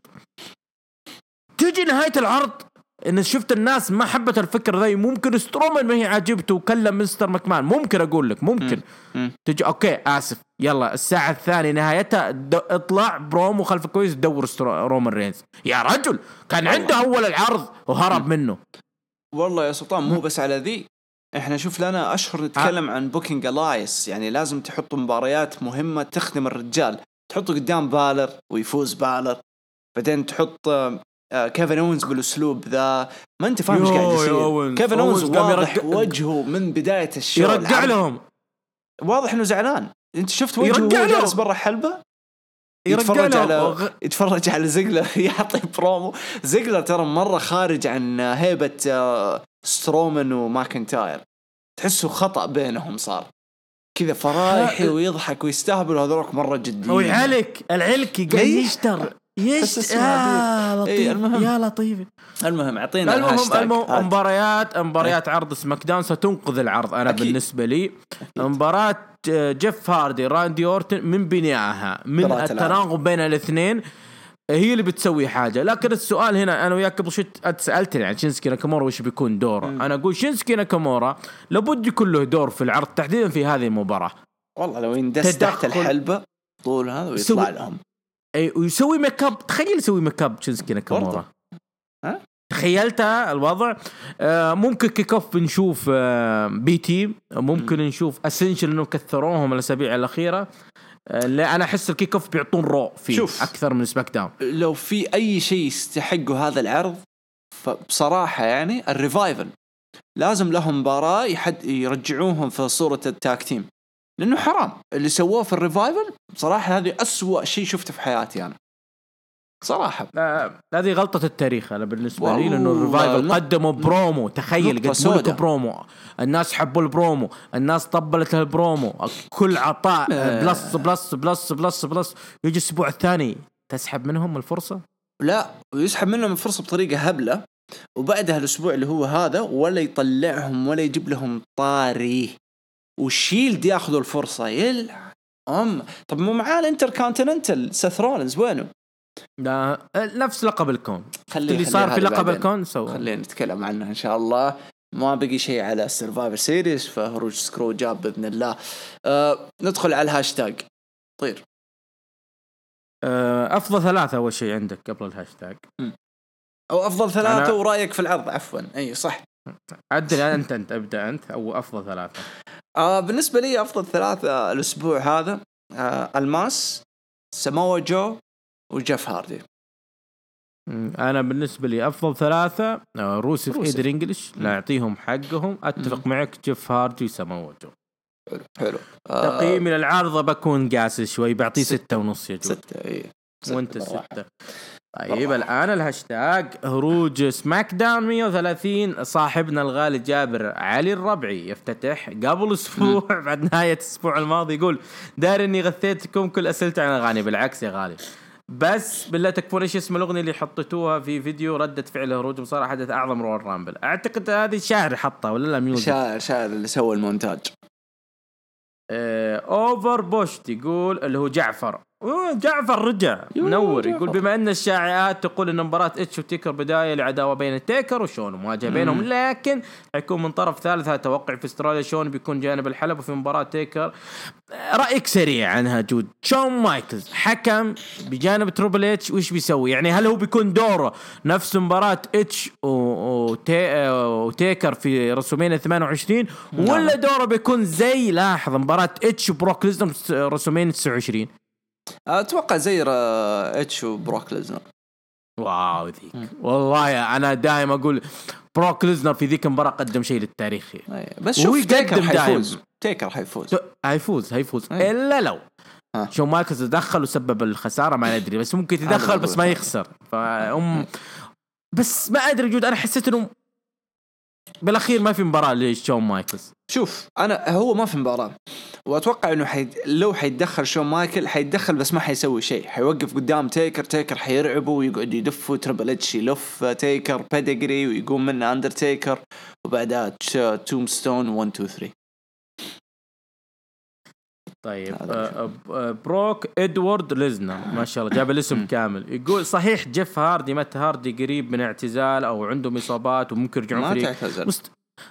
Speaker 2: تيجي نهاية العرض ان شفت الناس ما حبت الفكرة ذي ممكن سترومن ما هي عاجبته وكلم مستر مكمان ممكن اقول لك ممكن م. م. تجي اوكي اسف يلا الساعة الثانية نهايتها د... اطلع برومو خلف كويس دور سترو... رومان رينز يا رجل كان عنده اول العرض وهرب م. منه
Speaker 1: والله يا سلطان مو بس على ذي احنا شوف لنا اشهر نتكلم عن بوكينج الايس يعني لازم تحطوا مباريات مهمة تخدم الرجال تحطوا قدام بالر ويفوز بالر بعدين تحط كيفن أوينز بالأسلوب ذا ما أنت فاهم إيش قاعد يصير كيفن أوينز واضح يرجع... وجهه من بداية الشو
Speaker 2: يرجع لهم
Speaker 1: واضح إنه زعلان أنت شفت وجهه جالس برا حلبة يتفرج على وغ... يتفرج على زيجلر يعطي برومو زيجلر ترى مرة خارج عن هيبة سترومان وماكنتاير تحسه خطأ بينهم صار كذا فرايحي ويضحك ويستهبل هذولك مرة جديين
Speaker 2: ويعلك العلكي قاعد يشتر يش يا لطيف إيه المهم. يا لطيف
Speaker 1: المهم اعطينا
Speaker 2: المهم مباريات مباريات عرض سماك داون ستنقذ العرض انا أكيد. بالنسبه لي مباراه جيف هاردي راندي اورتن من بنائها من التناغم بين الاثنين هي اللي بتسوي حاجه لكن السؤال هنا انا وياك قبل شوي سالتني عن شينسكي ناكامورا وش بيكون دوره م. انا اقول شينسكي ناكامورا لابد يكون له دور في العرض تحديدا في هذه المباراه
Speaker 1: والله لو يندس تحت الحلبة طول هذا ويطلع لهم
Speaker 2: اي ويسوي ميك اب تخيل يسوي ميك اب شينسكي ناكامورا
Speaker 1: ها
Speaker 2: تخيلت الوضع آه ممكن كيك اوف نشوف آه بي تي ممكن م. نشوف اسنشل انه كثروهم الاسابيع الاخيره آه لا انا احس الكيك اوف بيعطون رو فيه شوف. اكثر من سماك داون
Speaker 1: لو في اي شيء يستحقوا هذا العرض فبصراحه يعني الريفايفل لازم لهم مباراه يحد يرجعوهم في صوره التاك تيم لأنه حرام اللي سووه في الريفايفل صراحة هذه أسوأ شيء شفته في حياتي أنا صراحة
Speaker 2: آه، هذه غلطة التاريخ أنا بالنسبة لي لأنه الريفايفل قدموا برومو تخيل قدموا لك برومو الناس حبوا البرومو الناس طبلت البرومو كل عطاء آه. بلس بلس بلس بلس بلس يجي الأسبوع الثاني تسحب منهم الفرصة
Speaker 1: لا ويسحب منهم الفرصة بطريقة هبلة وبعدها الأسبوع اللي هو هذا ولا يطلعهم ولا يجيب لهم طاري وشيلد ياخذوا الفرصة يلعن أم. طب مو معاه الانتر كونتيننتال سيث رولينز وينه؟
Speaker 2: لا نفس لقب الكون
Speaker 1: خليه
Speaker 2: اللي صار في لقب
Speaker 1: بعدين.
Speaker 2: الكون سوى.
Speaker 1: خلينا نتكلم عنه إن شاء الله. ما بقي شيء على سيرفايفر سيريس فهروج سكرو جاب بإذن الله. أه ندخل على الهاشتاج. طير
Speaker 2: أه أفضل ثلاثة أول شيء عندك قبل الهاشتاج
Speaker 1: م. أو أفضل ثلاثة
Speaker 2: أنا...
Speaker 1: ورأيك في العرض عفوا. أي صح
Speaker 2: عدل أنت أنت أبدأ أنت أو أفضل ثلاثة.
Speaker 1: آه بالنسبة لي أفضل ثلاثة الأسبوع هذا آه الماس ساموا جو وجيف هاردي.
Speaker 2: أنا بالنسبة لي أفضل ثلاثة روسف إيدر إنجليش لا يعطيهم حقهم. أتفق م. معك جيف هاردي وساموا جو.
Speaker 1: حلو حلو.
Speaker 2: تقييمي آه للعرض بكون قاسي شوي بعطيه ستة, ستة ونص يا جود.
Speaker 1: ستة إيه.
Speaker 2: وانت ستة. طيب الآن الهاشتاج هروج سماك داون مية وثلاثين. صاحبنا الغالي جابر علي الربعي يفتتح قبل أسبوع بعد نهاية الأسبوع الماضي يقول دار إني غثيتكم كل أسئلة عن الأغاني. بالعكس يا غالي بس بالله تكفون إيش اسم الأغنية اللي حطيتوها في فيديو ردة فعل هروج وصار حدث أعظم روال رامبل. أعتقد هذه شاعر حطها ولا لا ميوزك؟
Speaker 1: شاعر شاعر اللي سوى المونتاج.
Speaker 2: أوفر بوشت يقول اللي هو جعفر جعفر رجع منور يقول بما أن الشائعات تقول أن مباراة إتش وتيكر بداية لعداوة بين تيكر وشون ومواجهة بينهم لكن حيكون من طرف ثالث. هذا توقع في استراليا شون بيكون جانب الحلبة في مباراة تيكر. رأيك سريع عنها جود؟ شون مايكلز حكم بجانب تريبل إتش وإيش بيسوي يعني؟ هل هو بيكون دوره نفس مباراة إتش وتيكر في رسومين ثمانية وعشرين ولا دوره بيكون زي لاحظ مباراة إتش وبروك ليزنر رسومين تسعة وعشرين؟
Speaker 1: أتوقع زي إتش وبروك ليزنر.
Speaker 2: واو ذيك م. والله أنا دائما أقول بروك ليزنر في ذيك المباراة قدم شيء للتاريخ.
Speaker 1: بس شوف تيكر حيفوز. تيكر حيفوز
Speaker 2: هيفوز هيفوز أي. إلا لو ها. شو مايكلز تدخل وسبب الخسارة ما ندري بس ممكن يتدخل بس ما يخسر فأم بس ما أدري جود. أنا حسيت إنه بالأخير ما في مباراة لشون مايكلز.
Speaker 1: شوف أنا هو ما في مباراة وأتوقع إنه حيد لو حيتدخل شون مايكل حيتدخل بس ما حيسوي شيء. حيوقف قدام تيكر تيكر حيرعبه ويقعد يدفه تربل اتش يلف تيكر بيدجري ويقوم منه أندرتيكر وبعدها تومستون واحد اثنين ثلاثة.
Speaker 2: طيب بروك إدوارد ليزنر ما شاء الله جاب الاسم كامل. يقول صحيح جيف هاردي مات هاردي قريب من اعتزال أو عندهم إصابات وممكن يرجعون فريق مست...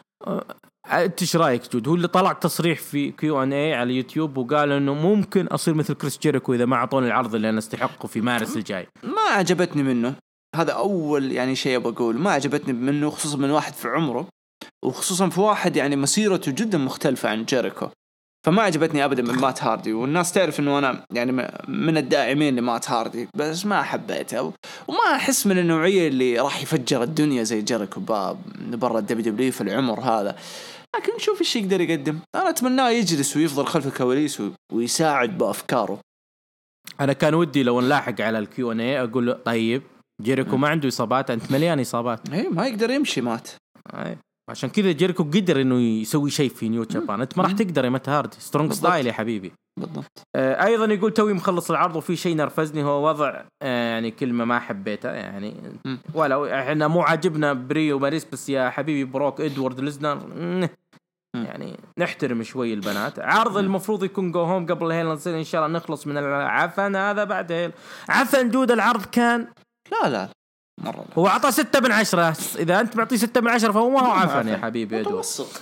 Speaker 2: انت ايش رايك جود؟ هو اللي طلع تصريح في كيو ان اي على اليوتيوب وقال انه ممكن اصير مثل كريس جيريكو اذا ما اعطوني العرض اللي انا استحقه في مارس الجاي.
Speaker 1: ما عجبتني منه هذا اول يعني شيء بقول ما عجبتني منه خصوصا من واحد في عمره وخصوصا في واحد يعني مسيرته جدا مختلفة عن جيريكو. فما عجبتني ابدا من مات هاردي والناس تعرف انه انا يعني من الداعمين لمات هاردي بس ما حبيته وما احس من النوعية اللي راح يفجر الدنيا زي جيريكو باب برا الدبليو دبليو في العمر هذا. لكن نشوف ايش يقدر يقدم. انا اتمناه يجلس ويفضل خلف الكواليس ويساعد بافكاره.
Speaker 2: انا كان ودي لو نلاحق على الكيو ان اي اقول له طيب جيريكو ما عنده اصابات انت مليان اصابات.
Speaker 1: اي ما يقدر يمشي مات.
Speaker 2: أي. عشان كذا جيريكو قدر انه يسوي شيء في نيو جابان انت ما راح تقدر يا مات هاردي سترونج ستايل يا حبيبي.
Speaker 1: بالضبط.
Speaker 2: آه ايضا يقول توي مخلص العرض وفي شيء نرفزني هو وضع آه يعني كلمه ما حبيتها يعني م. ولو احنا مو عاجبنا بريو ماريس بس يا حبيبي بروك إدوارد ليزنر يعني نحترم شوي البنات. عرض المفروض يكون جو هوم قبل هيل نصير ان شاء الله نخلص من العفن هذا بعد هيل. عفن جود العرض كان
Speaker 1: لا لا مرة لا.
Speaker 2: هو عطى ستة من عشرة. إذا أنت معطيه ستة من عشرة فهو ما هو عفن يا حبيبي
Speaker 1: متوسط.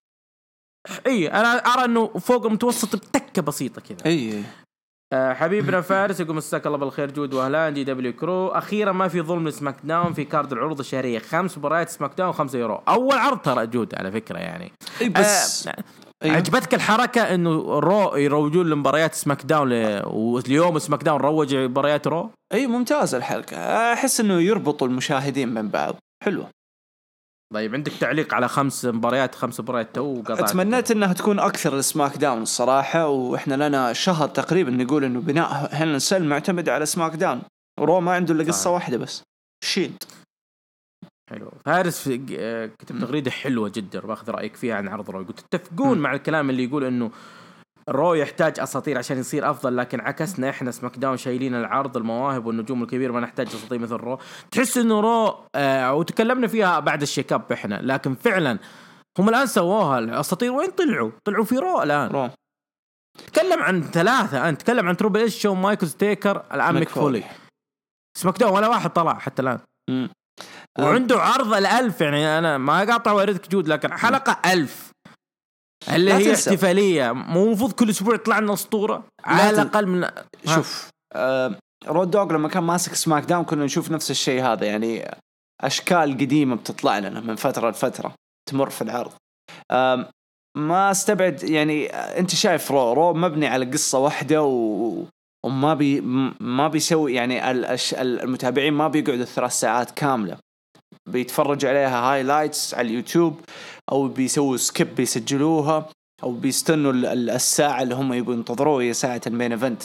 Speaker 2: إيه أنا أرى إنه فوق المتوسط بتكة بسيطة كذا.
Speaker 1: إيه
Speaker 2: آه حبيبنا فارس يقول مساك الله بالخير جود وأهلا دي دبليو كرو. أخيرا ما في ظلم لسماك داون في كارد العروض الشهرية خمس مباريات سماك داون خمسة يورو. أول عرض ترى جود على فكرة يعني.
Speaker 1: إيه بس
Speaker 2: آه أيوه. عجبتك الحركة إنه رو يروجون لمباريات سماك داون ل... واليوم سماك داون روج مباريات رو.
Speaker 1: أي ممتاز الحلقة أحس إنه يربطوا المشاهدين من بعض حلوة.
Speaker 2: طيب عندك تعليق على خمس مباريات خمس مباريات تو قطعت؟
Speaker 1: أتمنيت إنها تكون أكثر لسماك داون الصراحة وإحنا لنا شهر تقريبا نقول إنه بناء هيل سيل معتمد على سماك داون ورو ما عنده إلا قصة واحدة بس شيلد.
Speaker 2: حلو. فارس كتب تغريدة حلوة جدا باخذ رأيك فيها عن عرض رو. قلت تتفقون مع الكلام اللي يقول إنه رو يحتاج أساطير عشان يصير أفضل لكن عكسنا إحنا سماك داون شايلين العرض المواهب والنجوم الكبير ما نحتاج أساطير مثل رو. تحس إنه رو آه وتكلمنا فيها بعد الشيك اب إحنا لكن فعلا هم الآن سووها الأساطير، وين طلعوا؟ طلعوا في رو الآن.
Speaker 1: رو.
Speaker 2: تكلم عن ثلاثة، أنت تكلم عن تروبل إيش، شون مايكلز، تيكر، الآن ميك فولي. سماك داون ولا واحد طلع حتى الآن.
Speaker 1: مم.
Speaker 2: وعنده عرض الألف، يعني أنا ما قاطع واردك جود، لكن حلقة ألف اللي هي
Speaker 1: تنسى.
Speaker 2: احتفالية، مو مفروض كل أسبوع يطلع لنا أسطورة على الأقل من.
Speaker 1: شوف آه رود دوغ لما كان ماسك سماك داون كنا نشوف نفس الشيء هذا، يعني أشكال قديمة بتطلع لنا من فترة لفترة تمر في العرض. آه ما استبعد يعني أنت شايف رو رو مبني على قصة واحدة و... وما بي ما بيسوي يعني الأش... المتابعين ما بيقعدوا ثلاث ساعات كاملة بيتفرج عليها هايلايتس على اليوتيوب، أو بيسووا سكيب بيسجلوها، أو بيستنوا الساعة اللي هم يبغوا ينتظروها هي ساعة المين إيفنت.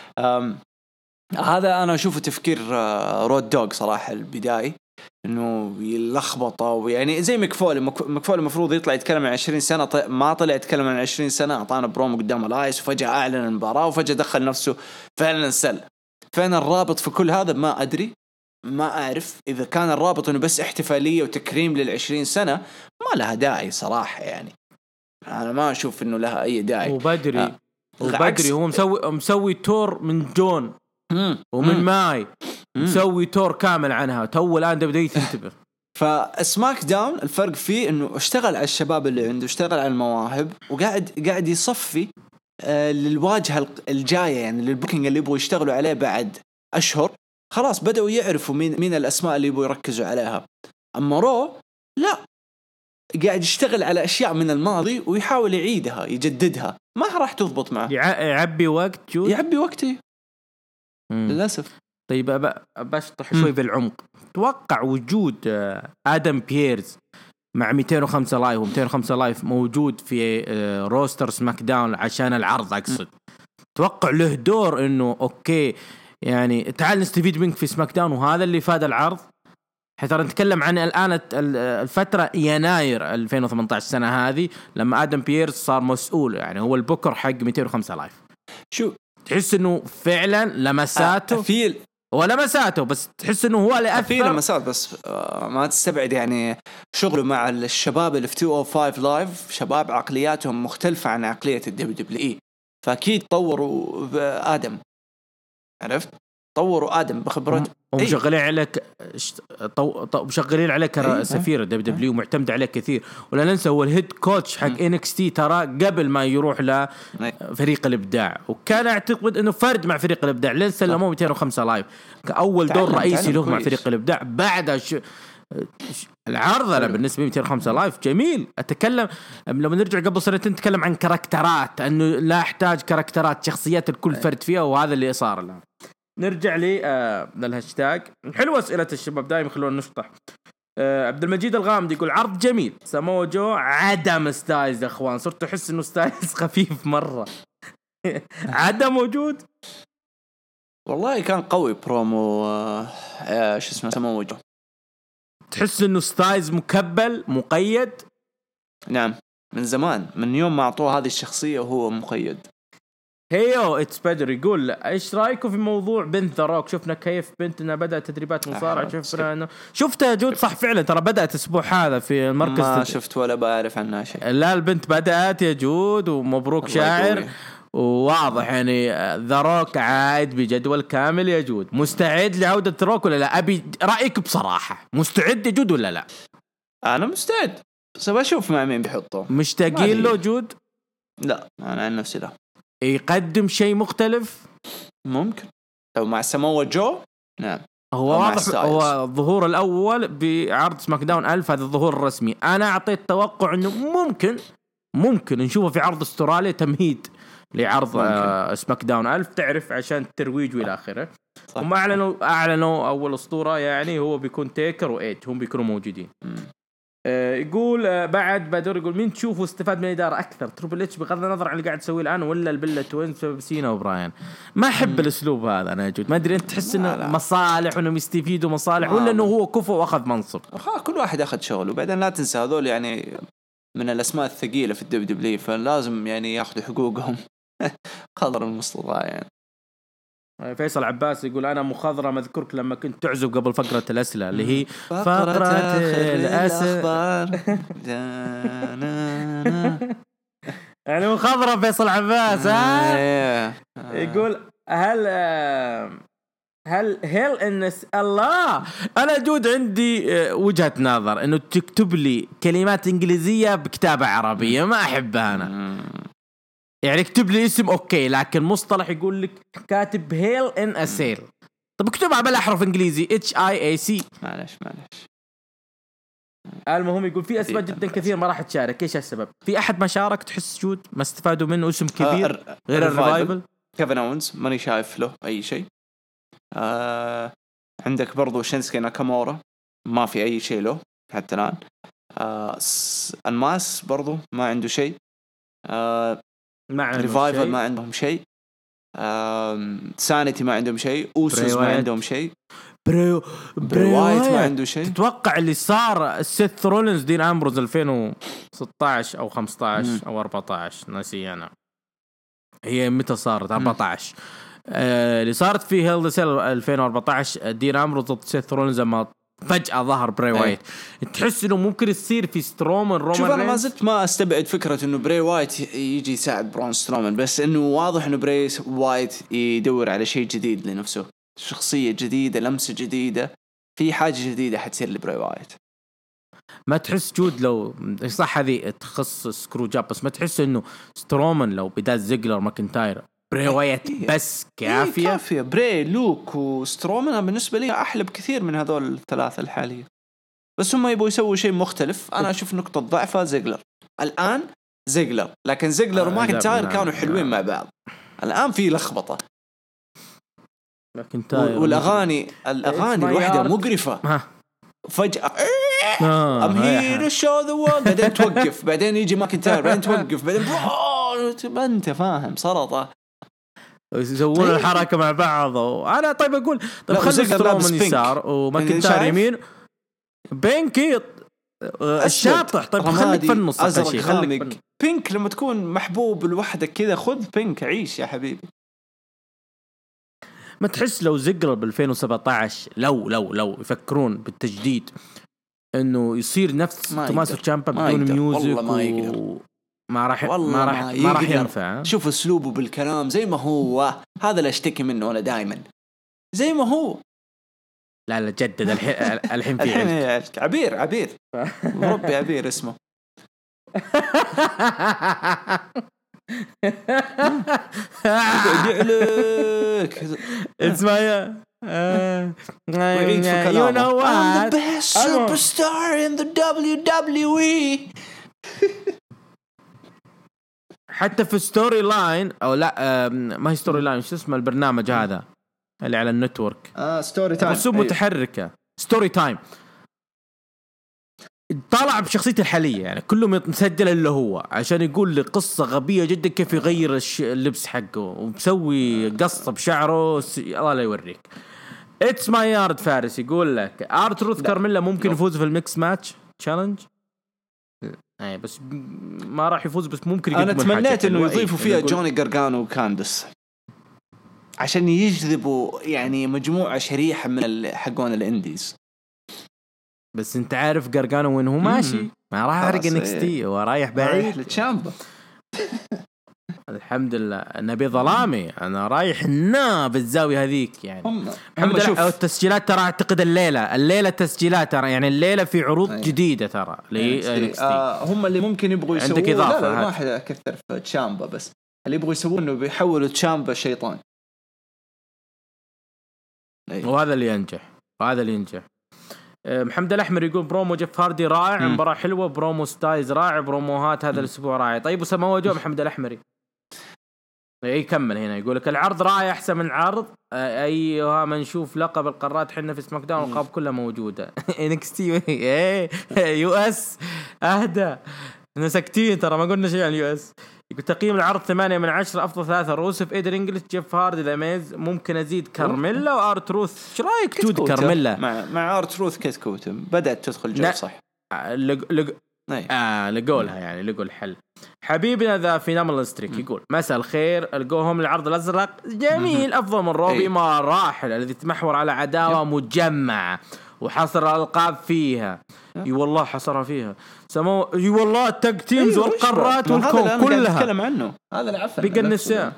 Speaker 1: هذا أنا أشوفه تفكير رود دوغ صراحة البداية، إنه يلخبطه، ويعني زي مكفولي مكفولي المفروض يطلع يتكلم عن عشرين سنة، ما طلع يتكلم عن عشرين سنة، أعطانا برومو قدام الآيس وفجأة أعلن المباراة وفجأة دخل نفسه فعلا سل. فين الرابط في كل هذا؟ ما أدري، ما أعرف. إذا كان الرابط إنه بس احتفالية وتكريم للعشرين سنة ما لها داعي صراحة، يعني أنا ما أشوف إنه لها أي داعي.
Speaker 2: وبدري
Speaker 1: آه.
Speaker 2: وبدري هو مسوي مسوي تور من جون
Speaker 1: مم.
Speaker 2: ومن
Speaker 1: مم.
Speaker 2: ماي
Speaker 1: مم.
Speaker 2: مسوي تور كامل عنها، تو الآن بدأ ينتبه.
Speaker 1: فسماك داون الفرق فيه إنه اشتغل على الشباب اللي عنده، اشتغل على المواهب، وقاعد قاعد يصفي آه للواجهة الجاية، يعني للبوكينج اللي يبغوا يشتغلوا عليه بعد أشهر. خلاص بدأوا يعرفوا مين مين الأسماء اللي يبغوا يركزوا عليها. أما رو لا، قاعد يشتغل على أشياء من الماضي ويحاول يعيدها يجددها، ما راح تضبط معه.
Speaker 2: يعبي وقت جود،
Speaker 1: يعبي وقته للأسف.
Speaker 2: طيب بشطح شوي بالعمق. توقع وجود آدم بييرز مع مئتين وخمسة لايف و205 لايف موجود في روستر سماك داون عشان العرض، أقصد توقع له دور إنه أوكي يعني تعال نستفيد منك في سماك داون، وهذا اللي فاد العرض. حتى نتكلم عن الآن الفترة يناير ألفين وثمانية عشر سنة هذه لما آدم بييرز صار مسؤول، يعني هو البوكر حق مئتين وخمسة لايف.
Speaker 1: شو
Speaker 2: تحس إنه فعلا لمساته
Speaker 1: في
Speaker 2: هو لمساته، بس تحس إنه هو اللي أثر
Speaker 1: في لمسات، بس ما تستبعد يعني شغله مع الشباب اللي في مئتين وخمسة لايف، شباب عقلياتهم مختلفة عن عقلية الدبليو دبليو إي، فأكيد طوروا آدم، عرفت؟ طوروا آدم بخبرته،
Speaker 2: ومشغلين عليك طو... طو... مشغلين عليك أيه؟ سفير دبليو دبليو معتمد عليك كثير. ولا ننسى هو الهيد كوتش حق إن إكس تي ترى قبل ما يروح لفريق الإبداع، وكان أعتقد إنه فرد مع فريق الإبداع لين سلموه مئتين وخمسة لايف كأول دور رئيسي له مع فريق الإبداع. بعد ش... العرض أنا بالنسبة لي مئتين وخمسة لايف جميل. أتكلم لما نرجع قبل سنتين نتكلم عن كاركترات، أنه لا أحتاج كاركترات، شخصيات الكل فرد فيها، وهذا اللي صار الآن. نرجع لي آه للهاشتاج. حلوة أسئلة الشباب دائما خلونا نشطح. آه عبد المجيد الغامدي يقول عرض جميل، سامو جو عدم ستايلز يا اخوان، صرت احس انه ستايلز خفيف مرة. عدم موجود.
Speaker 1: والله كان قوي برومو آه شو اسمه سامو جو،
Speaker 2: تحس انه ستايلز مكبل مقيد.
Speaker 1: نعم من زمان، من يوم ما اعطوه هذه الشخصية وهو مقيد.
Speaker 2: هيو اتس بدر يقول ايش رايكم في موضوع بنت ذا روك؟ شفنا كيف بنتنا بدأت تدريبات مصارعة، شفنا انه شفتها جود صح فعلا، ترى بدأت اسبوع هذا في المركز.
Speaker 1: ما شفت ولا بعرف عنها شيء.
Speaker 2: لا البنت بدأت يا جود، ومبروك شاعر، وواضح يعني ذا روك عاد بجدول كامل يا جود. مستعد لعودة روك ولا لا؟ ابي رأيك بصراحة، مستعد يا جود ولا لا؟
Speaker 1: انا مستعد، بس بشوف مع مين بيحطه.
Speaker 2: مشتاقين له جود؟
Speaker 1: لا انا عن نفسي لا.
Speaker 2: يقدم شيء مختلف
Speaker 1: ممكن لو مع سامو جو. نعم
Speaker 2: هو واضح، هو الظهور الأول بعرض سماك داون ألف، هذا الظهور الرسمي. أنا أعطيت توقع إنه ممكن ممكن نشوفه في عرض استراليا تمهيد لعرض آه سماك داون ألف، تعرف عشان الترويج والى آخره. هم أعلنوا أعلنوا أول أسطورة يعني هو بيكون تيكر وإيج، هم بيكونوا موجودين. م. آه يقول آه بعد بدر يقول مين تشوفوا استفاد من الإدارة أكثر، تروبل إتش بغض النظر عن اللي قاعد تسويه الآن، ولا البيلا توينز سينا وبراين؟ ما أحب الأسلوب هذا أنا جود، ما أدري أنت تحس إنه مصالح وإنه يستفيدوا مصالح، ولا إنه هو كفو وأخذ منصب؟
Speaker 1: كل واحد أخذ شغله، وبعدين لا تنسى هذول يعني من الأسماء الثقيلة في الدبليو دبليو، فلازم يعني يأخذوا حقوقهم قدر المستطاع يعني.
Speaker 2: فيصل عباس يقول انا مخضرم اذكرك لما كنت تعزب قبل فقره الاسئله اللي هي
Speaker 1: فقرة
Speaker 2: فقره
Speaker 1: الأخبار.
Speaker 2: يعني مخضرم فيصل عباس ها.
Speaker 1: إيه.
Speaker 2: يقول هل هل هل ان الله انا جود عندي وجهة نظر انه تكتب لي كلمات انجليزية بكتابة عربية ما احبها انا. يعني اكتب لي اسم اوكي لكن مصطلح يقول لك كاتب هيل ان اسيل طب اكتبها بالاحرف انجليزي اتش اي اي سي.
Speaker 1: معلش معلش.
Speaker 2: المهم يقول في اسباب جدا كثير ما راح تشارك. ايش السبب؟ في احد ما شارك تحس جود ما استفادوا منه اسم كبير
Speaker 1: آه
Speaker 2: غير الريفايفل؟
Speaker 1: كيفن اونز ماني شايف له اي شيء. آه عندك برضو شينسكي ناكامورا ما في اي شيء له حتى الان. آه الماس برضو ما عنده شيء. آه ريفايفل ما عندهم شيء. آه سانيتي ما عندهم شيء. اوسوس ما عندهم شيء.
Speaker 2: بريو
Speaker 1: بريوايت ما عنده شيء.
Speaker 2: تتوقع اللي صار سيث رولينز دين امبروز ألفين وستة عشر او خمسة عشر او أربعة عشر ناسي انا هي متى صارت أربعة عشر آه اللي صارت في هيل سيل ألفين وأربعة عشر دين امبروز ضد سيث رولينز لما فجأة ظهر بري وايت. ايه. تحس انه ممكن يصير في سترومان رومان.
Speaker 1: شوف انا ما زلت ما استبعد فكرة انه بري وايت يجي يساعد برون سترومان بس انه واضح انه بري وايت يدور على شيء جديد لنفسه شخصية جديدة لمسة جديدة في حاجة جديدة حتصير لبري وايت.
Speaker 2: ما تحس جود لو صح هذه تخص سكرو جاب بس ما تحس انه سترومان لو بدال زيجلر ماكنتاير بري وايت إيه. بس كافية.
Speaker 1: إيه كافية. بري لوك وسترومان بالنسبة لي أحلى بكثير من هذول الثلاثة الحالية بس هم يبغوا يسووا شيء مختلف. أنا أشوف نقطة ضعفة زيجلر الآن زيجلر لكن زيجلر آه وماكنتاير كانوا نعم حلوين نعم. مع بعض. الآن في لخبطة والأغاني الأغاني الواحدة مقرفة فجأة I'm here to show the world بعدين توقف بعدين يجي ماكنتاير بعدين توقف بعدين ما أنت فاهم سلطة
Speaker 2: يسوون الحركة مع بعض. وأنا طيب أقول طيب خلي سترومان يسار وماكنتاير يمين بينكي الشاطح. طيب خليك في النص
Speaker 1: شيء خليك بينك لما تكون محبوب لوحدك كذا خذ بينك عيش يا حبيبي.
Speaker 2: ما تحس لو زيجلر بالألفين وسبعة عشر لو لو لو يفكرون بالتجديد انه يصير نفس توماسو تشامبا بدون ميوزك و... ما راح ما راح ما راح ينفع.
Speaker 1: شوف اسلوبه بالكلام زي ما هو هذا اللي اشتكي منه انا دائما زي ما هو.
Speaker 2: لا لا جدد الحين الحين في
Speaker 1: الحين عبير عبير ربي عبير اسمه
Speaker 2: لك اسمع يا
Speaker 1: ويعيد في كلامه I'm the best superstar in the دبليو دبليو إي.
Speaker 2: حتى في ستوري لاين او لا ما هي ستوري لاين شو اسمه البرنامج هذا اللي على النتورك
Speaker 1: اه ستوري تايم
Speaker 2: رسوم متحركة ستوري تايم طلع بشخصيته الحالية يعني كله مسجل اللي هو عشان يقول لي قصة غبية جدا كيف يغير اللبس حقه ومسوي قصة بشعره س... الله لا يوريك. اتس ماي يارد فارس يقول لك ارتروث كارميلا ممكن لا. يفوز في الميكس ماتش تشالنج اي بس ما راح يفوز بس ممكن
Speaker 1: انا تمنيت انه يضيفوا فيها جوني غارغانو وكاندس عشان يجذبوا يعني مجموعة شريحة من حقون الانديز.
Speaker 2: بس انت عارف غارغانو وين هو ماشي ما راح يحرق انكستي هو رايح بعيد
Speaker 1: للتشامبا.
Speaker 2: الحمد لله نبي ظلامي انا رايح هنا بالزاويه هذيك يعني
Speaker 1: هم هم شوف
Speaker 2: التسجيلات ترى اعتقد الليله الليله تسجيلات ترى يعني الليله في عروض أيه. جديده ترى لانكستي
Speaker 1: آه هم اللي ممكن يبغوا يسوون عندك اضافه لا لا ما حد كثر في تشامبا بس اللي يبغوا يسوونه بيحولوا تشامبا شيطان
Speaker 2: أيه. وهذا اللي ينجح وهذا اللي ينجح. محمد الأحمر يقول برومو جيف هاردي رائع مباراة حلوة برومو ستايز رائع بروموهات هذا الأسبوع رائع. طيب وسموه جو محمد الأحمري يكمل هنا يقول لك العرض رائع أحسن من العرض أيها ما نشوف لقب القارات حنا في سماك داون القاب كلها موجودة إنكستي إيه يو إس أهدى نسكتين ترى ما قلنا شيء عن يو إس. يقول تقييم العرض ثمانية من عشرة أفضل ثلاثة روسف إيدر إنجلش جيف هاردي ذا ميز ممكن أزيد كارميلا وآرتروث إيش رأيك جود كارميلا
Speaker 1: مع مع آرتروث كتكوتم بدأت تدخل جو صح
Speaker 2: لق لق آه لقولها يعني لقوا الحل. حبيبنا ذا فينامل ستريك يقول مساء الخير، القوهم العرض الأزرق جميل أفضل من روبي مراحل الذي تمحور على عداوة مجمعة وحصر الألقاب فيها. اي والله حصرها فيها سمو. اي والله التاج تيمز والقارات والكون كلها
Speaker 1: نتكلم عنه. هذا العفن
Speaker 2: بقى النساء.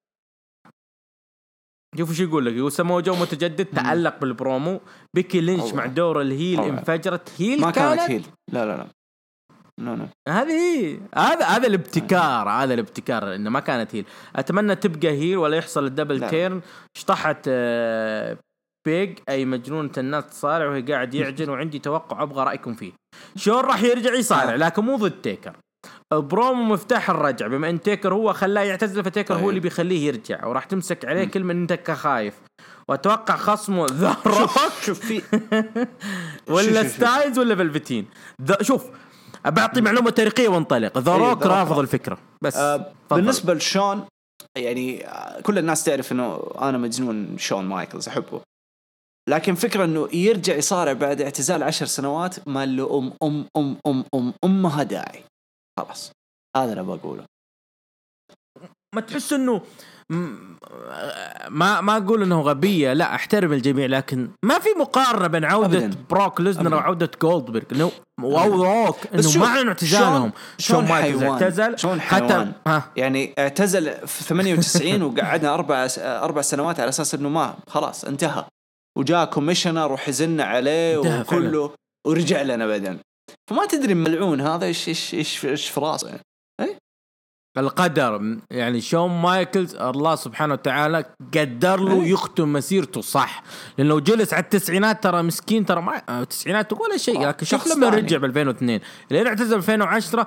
Speaker 2: شوفوا شو يقول لك، يقول سمو جو متجدد تألق بالبرومو. بيكي لينش مع دور الهيل أوه. انفجرت هيل
Speaker 1: ما
Speaker 2: كانت,
Speaker 1: كانت هيل. لا لا لا لا لا
Speaker 2: هذه هذا هذا الابتكار هذا الابتكار انه ما كانت هيل. اتمنى تبقى هيل ولا يحصل الدبل تيرن. اشطحت آه بيج اي مجنونة الناس تصارع وهي قاعد يعجن، وعندي توقع ابغى رايكم فيه. شلون راح يرجع يصارع لكن مو ضد تيكر. برومو مفتاح الرجع، بما ان تيكر هو خلاه يعتزل فتيكر هو اللي بيخليه يرجع، وراح تمسك عليه كلمه انت كخايف. واتوقع خصمه ذا روك
Speaker 1: شوف في
Speaker 2: ولا ستايلز ولا فلفتين. شوف بعطي معلومه تاريخيه وانطلق. ذا روك رافض الفكره بس.
Speaker 1: آه بالنسبه لشون يعني كل الناس تعرف انه انا مجنون شون مايكلز احبه، لكن فكرة انه يرجع يصارع بعد اعتزال عشر سنوات ما له ام ام ام ام ام امها داعي. خلاص هذا انا بقوله.
Speaker 2: ما تحس انه ما ما اقول انه غبية، لا احترم الجميع، لكن ما في مقارنة بين عودة أبداً. بروك ليزنر وعودة جولدبرغ انه واو روك انه مع اعتزالهم. شون مايكلز اعتزل حتى
Speaker 1: يعني اعتزل في ثمانية وتسعين وقعدنا اربع اربع سنوات على اساس انه ما خلاص انتهى، وجاء كوميشنر وحزننا عليه وكله ورجع لنا بعدين. فما تدري ملعون هذا ايش ايش ايش ايش في راسه يعني. اي
Speaker 2: القدر يعني. شون مايكلز الله سبحانه وتعالى قدر له يختم مسيرته صح، لانه لو جلس على التسعينات ترى مسكين ترى ما التسعينات ولا شيء. لكن شوف لما رجع ب ألفين واثنين اللي اعتزل ألفين وعشرة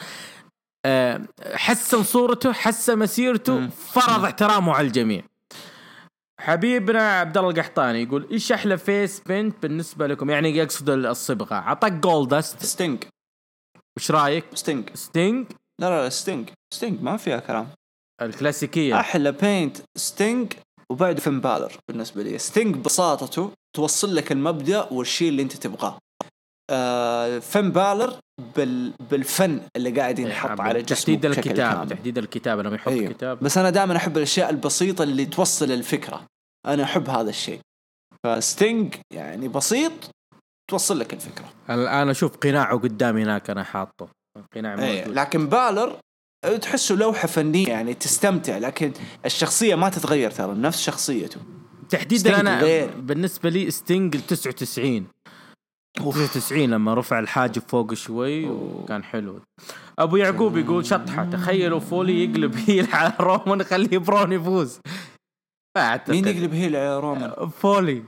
Speaker 2: حسن صورته حسن مسيرته فرض احترامه على الجميع. حبيبنا عبد الله القحطاني يقول ايش احلى فيس بنت بالنسبه لكم؟ يعني يقصد الصبغه. عطاك جولدست
Speaker 1: ستينج.
Speaker 2: وش رايك؟
Speaker 1: ستينج
Speaker 2: ستينج
Speaker 1: لا لا ستينج ستينج ما فيها كلام.
Speaker 2: الكلاسيكيه
Speaker 1: احلى بينت ستينج، وبعد فين بالر بالنسبه لي. ستينج بساطته توصل لك المبدا والشيء اللي انت تبغاه. آه فين بالر بال بالفن اللي قاعد ينحط على جسمه.
Speaker 2: تحديد الكتاب تحديد الكتاب لما يحط أيوه. كتاب.
Speaker 1: بس انا دائما احب الاشياء البسيطه اللي توصل الفكره، انا احب هذا الشيء. فستينج يعني بسيط توصل لك الفكره.
Speaker 2: الان اشوف قناعه قدامي هناك انا حاطه قناع موجود.
Speaker 1: أيه. لكن بالر تحسه لوحه فنيه يعني تستمتع، لكن الشخصيه ما تتغير ترى نفس شخصيته.
Speaker 2: تحديدا انا غير. بالنسبه لي ستينج تسعة وتسعين تسعة وتسعين لما رفع الحاجب فوق شوي وكان حلو. ابو يعقوب يقول شطحه تخيلوا فولي يقلب هيل على رومان يخليه برون يفوز.
Speaker 1: مين يقلب هيل على رومان؟
Speaker 2: فولي.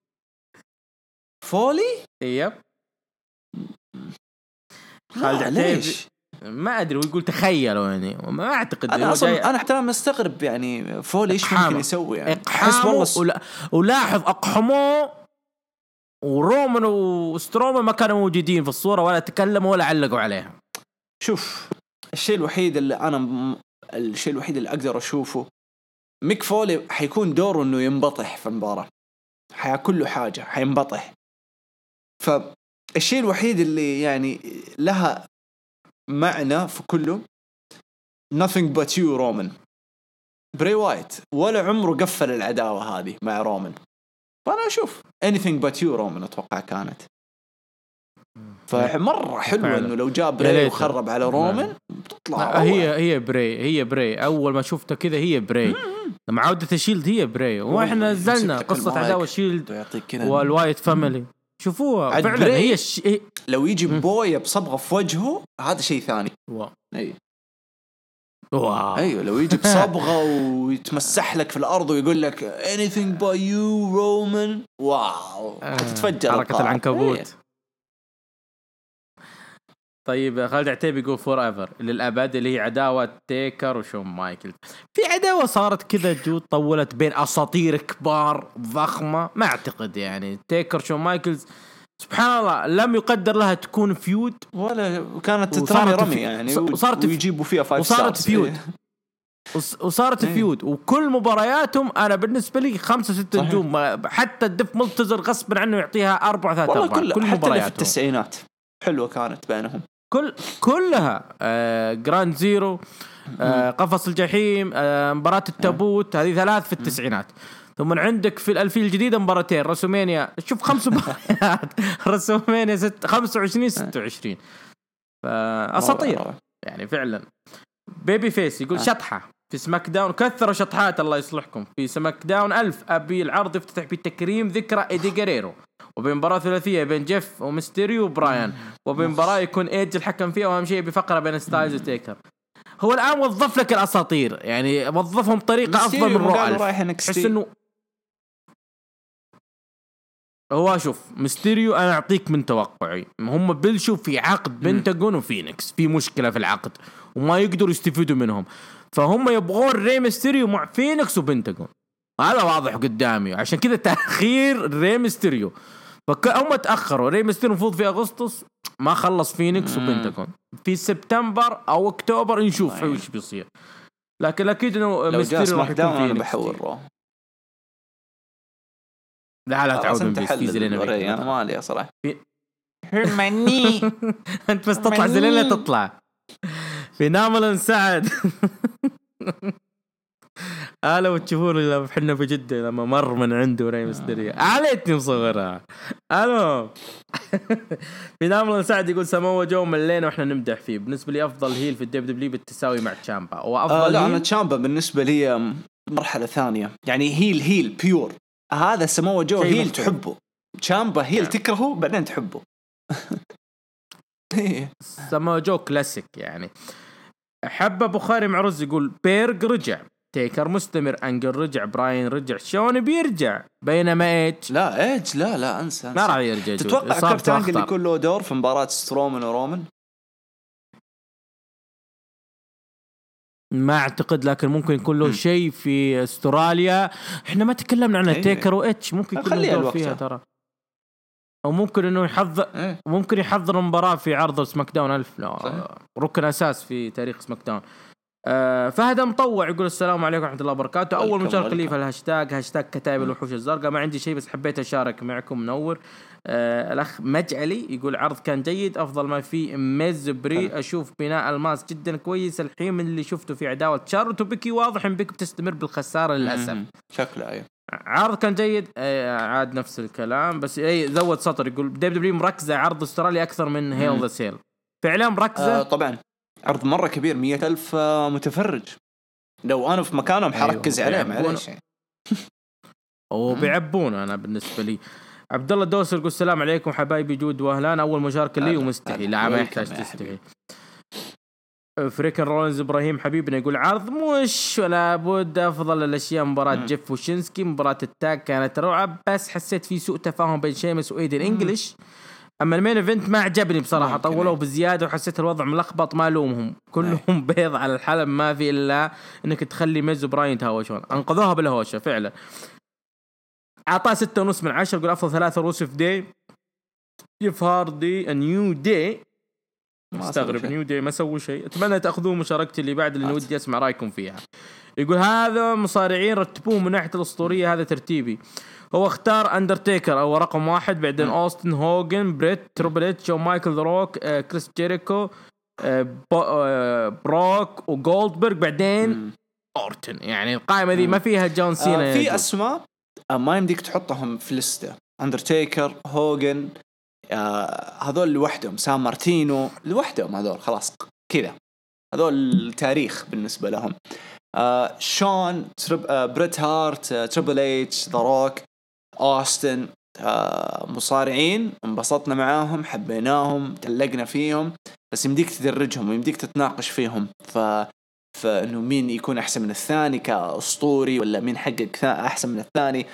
Speaker 1: فولي
Speaker 2: يب خالد عتيبي ما ادري ويقول تخيلوا يعني ما اعتقد.
Speaker 1: انا اصلا انا حتى مستغرب يعني فولي ايش ممكن يسوي يعني.
Speaker 2: احس والله ولا... ولاحظ اقحموه ورومان وسترومان ما كانوا موجودين في الصورة ولا تكلموا ولا علقوا عليها.
Speaker 1: شوف الشيء الوحيد اللي أنا م... الشيء الوحيد اللي أقدر أشوفه ميك فولي حيكون دوره إنه ينبطح في المباراة، حياكل له حاجة حينبطح. فالشيء الوحيد اللي يعني لها معنى في كله nothing but you رومان. بري وايت ولا عمره قفل العداوة هذه مع رومان، فأنا أشوف anything but you رومان أتوقع كانت. فمرة حلوة إنه لو جاب بري وخرب على رومان بتطلع.
Speaker 2: هي هي بري هي بري أول ما شفتها كذا هي بري لما عودة الشيلد هي بري. وإحنا نزلنا قصة عداوة الشيلد والوايت فاميلي شوفوها فعلا هي الش...
Speaker 1: لو يجي بويا بصبغة في وجهه هذا شيء ثاني.
Speaker 2: واو
Speaker 1: أي
Speaker 2: واو
Speaker 1: ايوه لو يجي بصبغه ويتمسح لك في الارض ويقول لك anything but you رومان واو حتتفجر
Speaker 2: حركه العنكبوت. ايه. طيب خالد عتيبي يقول فور ايفر للابد اللي هي عداوه تيكر وشون مايكل. في عداوه صارت كذا جو طولت بين اساطير كبار ضخمه ما اعتقد يعني تيكر شون مايكلز سبحان الله لم يقدر لها تكون فيود
Speaker 1: ولا كانت تترمي رمي يعني
Speaker 2: وصارت
Speaker 1: ويجيبوا فيها فايف
Speaker 2: وصارت فيود وصارت فيود وكل مبارياتهم انا بالنسبه لي خمسة ستة نجوم. حتى الدف ملتزر غصبا عنه يعطيها أربعة ثلاثة أربعة كل
Speaker 1: مبارياتهم
Speaker 2: حتى
Speaker 1: في التسعينات حلوه كانت بينهم
Speaker 2: كل كلها آه جراند زيرو، آه قفص الجحيم، آه مباراة التابوت، هذه ثلاث في التسعينات. ثم عندك في الألفية الجديدة مباراتين رسومينيا، شوف خمس مباريات رسومينيا ست خمسة وعشرين ستة وعشرين، فأساطير يعني فعلا. بيبي فيس يقول شطحة في سماك داون، كثروا شطحات الله يصلحكم في سماك داون ألف. أبي العرض يفتتح بتكريم ذكرى إيدي جاريرو، وبمباراة ثلاثية بين جيف وميستيريو وبرايان، وبمباراة يكون إيدج الحكم فيها، وأهم شيء بفقرة بين ستايلز وتيكر. هو الآن وظف لك الأساطير، يعني وظفهم بطريقة أفضل من رو ألف. تحس إنه هو شوف ميستيريو أنا أعطيك من توقعي، هم بلشوا في عقد بنتاغون وفينيكس، في مشكلة في العقد وما يقدروا يستفيدوا منهم، فهم يبغون ري ميستيريو مع فينيكس وبنتاغون، هذا واضح قدامي. عشان كذا تأخير ري ميستيريو، فهم تأخروا. ري ميستيريو المفروض في أغسطس، ما خلص فينيكس وبنتاغون في سبتمبر أو أكتوبر، نشوف ايش بيصير. لكن أكيد إنه ميستيريو راح يكون فينيكس.
Speaker 1: بحول رو
Speaker 2: لا لا تعود من بيس زلينا
Speaker 1: أنا ما لي صراحة
Speaker 2: هرماني أنت بس تطلع زلينا تطلع في نامل سعد. آه لو تشوفون لما حنا في جدة لما مر من عنده ري ميستيريو عليتني مصغرها. ألو في نامل سعد يقول سمو جو ملينا وإحنا نمدح فيه. بالنسبة لي أفضل هيل في الدب دبليو بالتساوي مع تشامبا، وأفضل
Speaker 1: آه لا
Speaker 2: هيل
Speaker 1: أنا تشامبا بالنسبة لي مرحلة ثانية، يعني هيل هيل بيور. هذا سمو جو هيل تحبه، تشامبا هيل تكرهه بعدين تحبه.
Speaker 2: سمو جو كلاسيك يعني. حبة بخاري مع رز يقول بيرج رجع، تيكر مستمر، أنجل رجع، براين رجع، شون بيرجع، بينما إيج
Speaker 1: لا إيج لا لا أنسى, أنسى.
Speaker 2: ما راح يرجع.
Speaker 1: تتوقع كرت أنجل يكون له دور في مباراة سترومان ورومان؟
Speaker 2: ما أعتقد، لكن ممكن يكون له شيء في أستراليا إحنا ما تكلمنا عنه. تيكر وإيتش ممكن يكون له دور فيها ترى، أو ممكن إنه يحضر إيه؟ ممكن يحضر مباراة في عرض سماك داون ألف، لا ركن أساس في تاريخ سماك داون. آه فهد مطوع يقول السلام عليكم ورحمة الله وبركاته. أول مشاركة لي في الهاشتاج هاشتاج كتائب الوحوش الزرقاء. ما عندي شيء بس حبيت أشارك معكم. منور. آه الأخ مجعلي يقول عرض كان جيد، أفضل ما في ميز بري. أشوف بناء الماس جدا كويس. الحين من اللي شفته في عداوة شارلوت وبيكي واضح إن بيكي بتستمر بالخسارة للأسف.
Speaker 1: شكله أيه.
Speaker 2: عرض كان جيد. آه عاد نفس الكلام بس أي زود سطر يقول دبليو دبليو مركزة عرض استراليا أكثر من هيل ذا سيل. فعلا مركزة.
Speaker 1: آه طبعا عرض مرة كبير، مية ألف متفرج. لو أنا في مكانهم حركز أيوه عليه معليش.
Speaker 2: وبيعبون أنا بالنسبة لي. عبد الله دوسر يقول السلام عليكم حبايبي جود واهلان. أول مشاركة لي ومستحي، لا ما يحتاج تستحي. فريكن رولينز إبراهيم حبيبنا يقول عرض مش ولا بد. أفضل الأشياء مباراة م. جيف وشينسكي. مباراة التاج كانت روعة، بس حسيت في سوء تفاهم بين شيمس وإيدن إنجليش. أما المين إيفنت ما عجبني بصراحة، طولوا بزيادة وحسيت الوضع ملخبط. ما لومهم كلهم بيض على الحلب، ما في إلا إنك تخلي ميز وبراين تهاوشون. أنقذوها بالهوشة فعلا. عطاه ستة ونص من عشرة. يقول أفضل ثلاثة روسف دي جيف هاردي نيو دي. مستغرب نيو دي ما سووا شيء. أتمنى تأخذون مشاركتي اللي بعد اللي ودي أسمع رأيكم فيها. يقول هذا مصارعين رتبوه من ناحية الأسطورية، هذا ترتيبي. هو اختار أندرتيكر أو رقم واحد، بعدين أوستن، هوغن، بريت، تريبل اتش، مايكل ذا روك، آه، كريس جيريكو، آه، آه، بروك وجولدبرغ، بعدين أورتن. يعني القائمة دي ما فيها جون سينا.
Speaker 1: آه في أسماء آه ما يمديك تحطهم في لستة. أندرتيكر، هوغن، آه هذول لوحدهم، سام مارتينو لوحدهم، هذول خلاص كذا، هذول التاريخ بالنسبة لهم. آه شون، ترب، آه بريت هارت، آه تريبل اتش، ذا روك، أوستن، آه مصارعين انبسطنا معاهم، حبيناهم، تلقنا فيهم، بس يمديك تدرجهم ويمديك تتناقش فيهم. ف فإنه مين يكون أحسن من الثاني كأسطوري، ولا مين حقق أحسن من الثاني.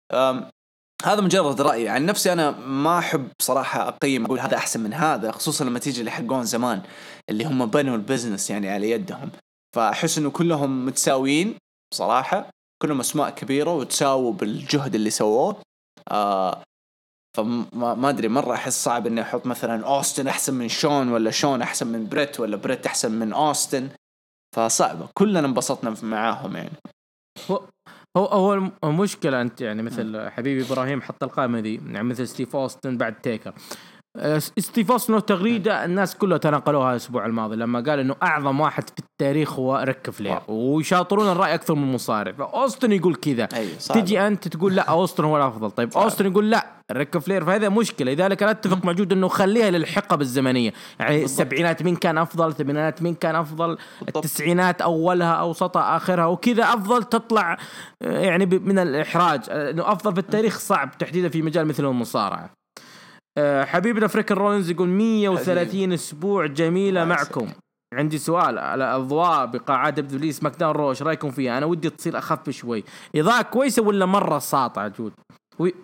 Speaker 1: هذا مجرد رأي عن نفسي. أنا ما أحب صراحة أقيم أقول هذا أحسن من هذا، خصوصا لما تيجي لحقون زمان اللي هم بنوا البزنس يعني على يدهم. فأحس إنه كلهم متساويين صراحة، كلهم أسماء كبيرة وتساووا بالجهد اللي سووه. آه فما ما أدري، مرة أحس صعب إني أحط مثلا أوستن أحسن من شون، ولا شون أحسن من بريت، ولا بريت أحسن من أوستن. فصعبة، كلنا انبسطنا معاهم يعني.
Speaker 2: هو هو المشكلة أنت يعني مثل حبيبي إبراهيم حط القائمة دي، يعني مثل ستيف أوستن بعد تيكر. استيفوس له تغريدة الناس كلها تناقلوها الأسبوع الماضي لما قال إنه أعظم واحد في التاريخ هو ريك فلير، ويشاطرون الرأي أكثر من مصارع. فأوستن يقول كذا،
Speaker 1: أيوة
Speaker 2: تجي أنت تقول لا أوستن هو الأفضل، طيب صعب. أوستن يقول لا ريك فلير، فهذا مشكلة. لذلك لا اتفق مع جود إنه خليها للحقبة الزمنية، يعني بالضبط. السبعينات مين كان أفضل، الثمانينات مين كان أفضل، بالضبط. التسعينات أولها أوسطها آخرها وكذا أفضل، تطلع يعني من الإحراج إنه أفضل في التاريخ صعب تحديدا في مجال مثل المصارعة. أه حبيبنا فريكن رولينز يقول مية وثلاثين أسبوع جميلة معكم. عندي سؤال على أضواء بقاعات دبليو سماك داون رو، ايش رايكم فيها؟ أنا ودي تصير أخف شوي. إضاءة كويسة ولا مرة ساطعة جود؟ وي...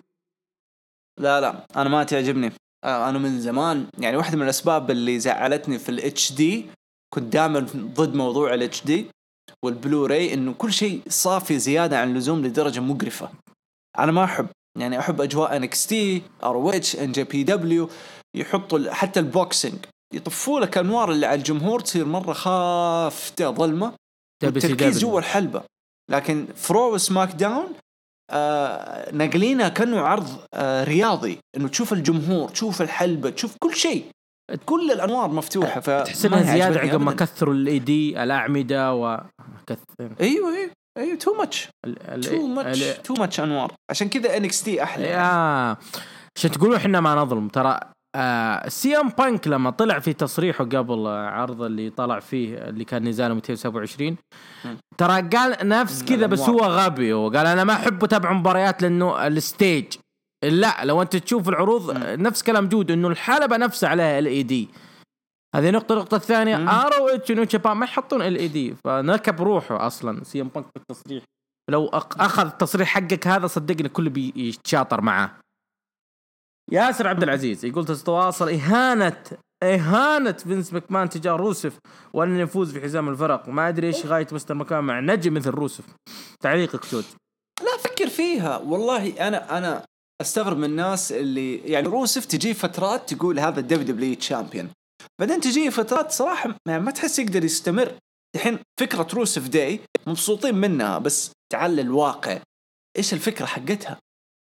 Speaker 1: لا لا أنا ما تعجبني. أنا من زمان يعني واحدة من الأسباب اللي زعلتني في ال إتش دي، كنت دائما ضد موضوع ال إتش دي والبلوراي، إنه كل شيء صافي زيادة عن اللزوم لدرجة مقرفة. أنا ما أحب، يعني أحب أجواء إن إكس تي، آر أو إتش، إن جي بي دبليو، يحطوا حتى البوكسينج يطفوا لك أنوار اللي على الجمهور تصير مرة خافتة ظلمة، التركيز جوا الحلبة. لكن فرو وسماك داون آه نقلينها كأنه عرض آه رياضي، إنه تشوف الجمهور، تشوف الحلبة، تشوف كل شيء، كل الأنوار مفتوحة.
Speaker 2: فتحسنها زيادة عقب ما كثروا الإي دي الأعمدة وكثر.
Speaker 1: أيوة أيوة أيوة تو ماتش تو ماتش تو ماتش أنوار. عشان كذا إن إكس تي أحلى.
Speaker 2: آه عشان تقولوا إحنا ما نظلم، ترى آه سي ام بانك لما طلع في تصريحه قبل عرض اللي طلع فيه اللي كان نزاله مئتين وسبعة وعشرين، ترى قال نفس كذا بس هو غبي، وقال أنا ما أحب أتابع مباريات لأنه الستيج. لا لو أنت تشوف العروض م. نفس كلام جود، إنه الحلبة نفسها عليها ال إي دي. هذه نقطة. النقطة الثانية آر أو إتش إنه شباب ما يحطون ال إي دي، فنركب روحه أصلا سي ام بانك بالتصريح. لو أخذ التصريح حقك هذا صدقني كل بيتشاطر معه. ياسر عبد العزيز يقول تتواصل إهانة إهانة فينس ماكمان تجاه روسف وأن يفوز في حزام الفرق، وما أدري إيش غاية مستر ماكمان مع نجم مثل روسف. تعليقك شود؟
Speaker 1: لا فكر فيها والله. أنا أنا أستغرب من الناس اللي يعني روسف تجي فترات تقول هذا الدبليو دبليو تشامبيون، بعدين تجي فترات صراحة ما تحس يقدر يستمر. الحين فكرة روسف داي مبسوطين منها، بس تعال الواقع إيش الفكرة حقتها؟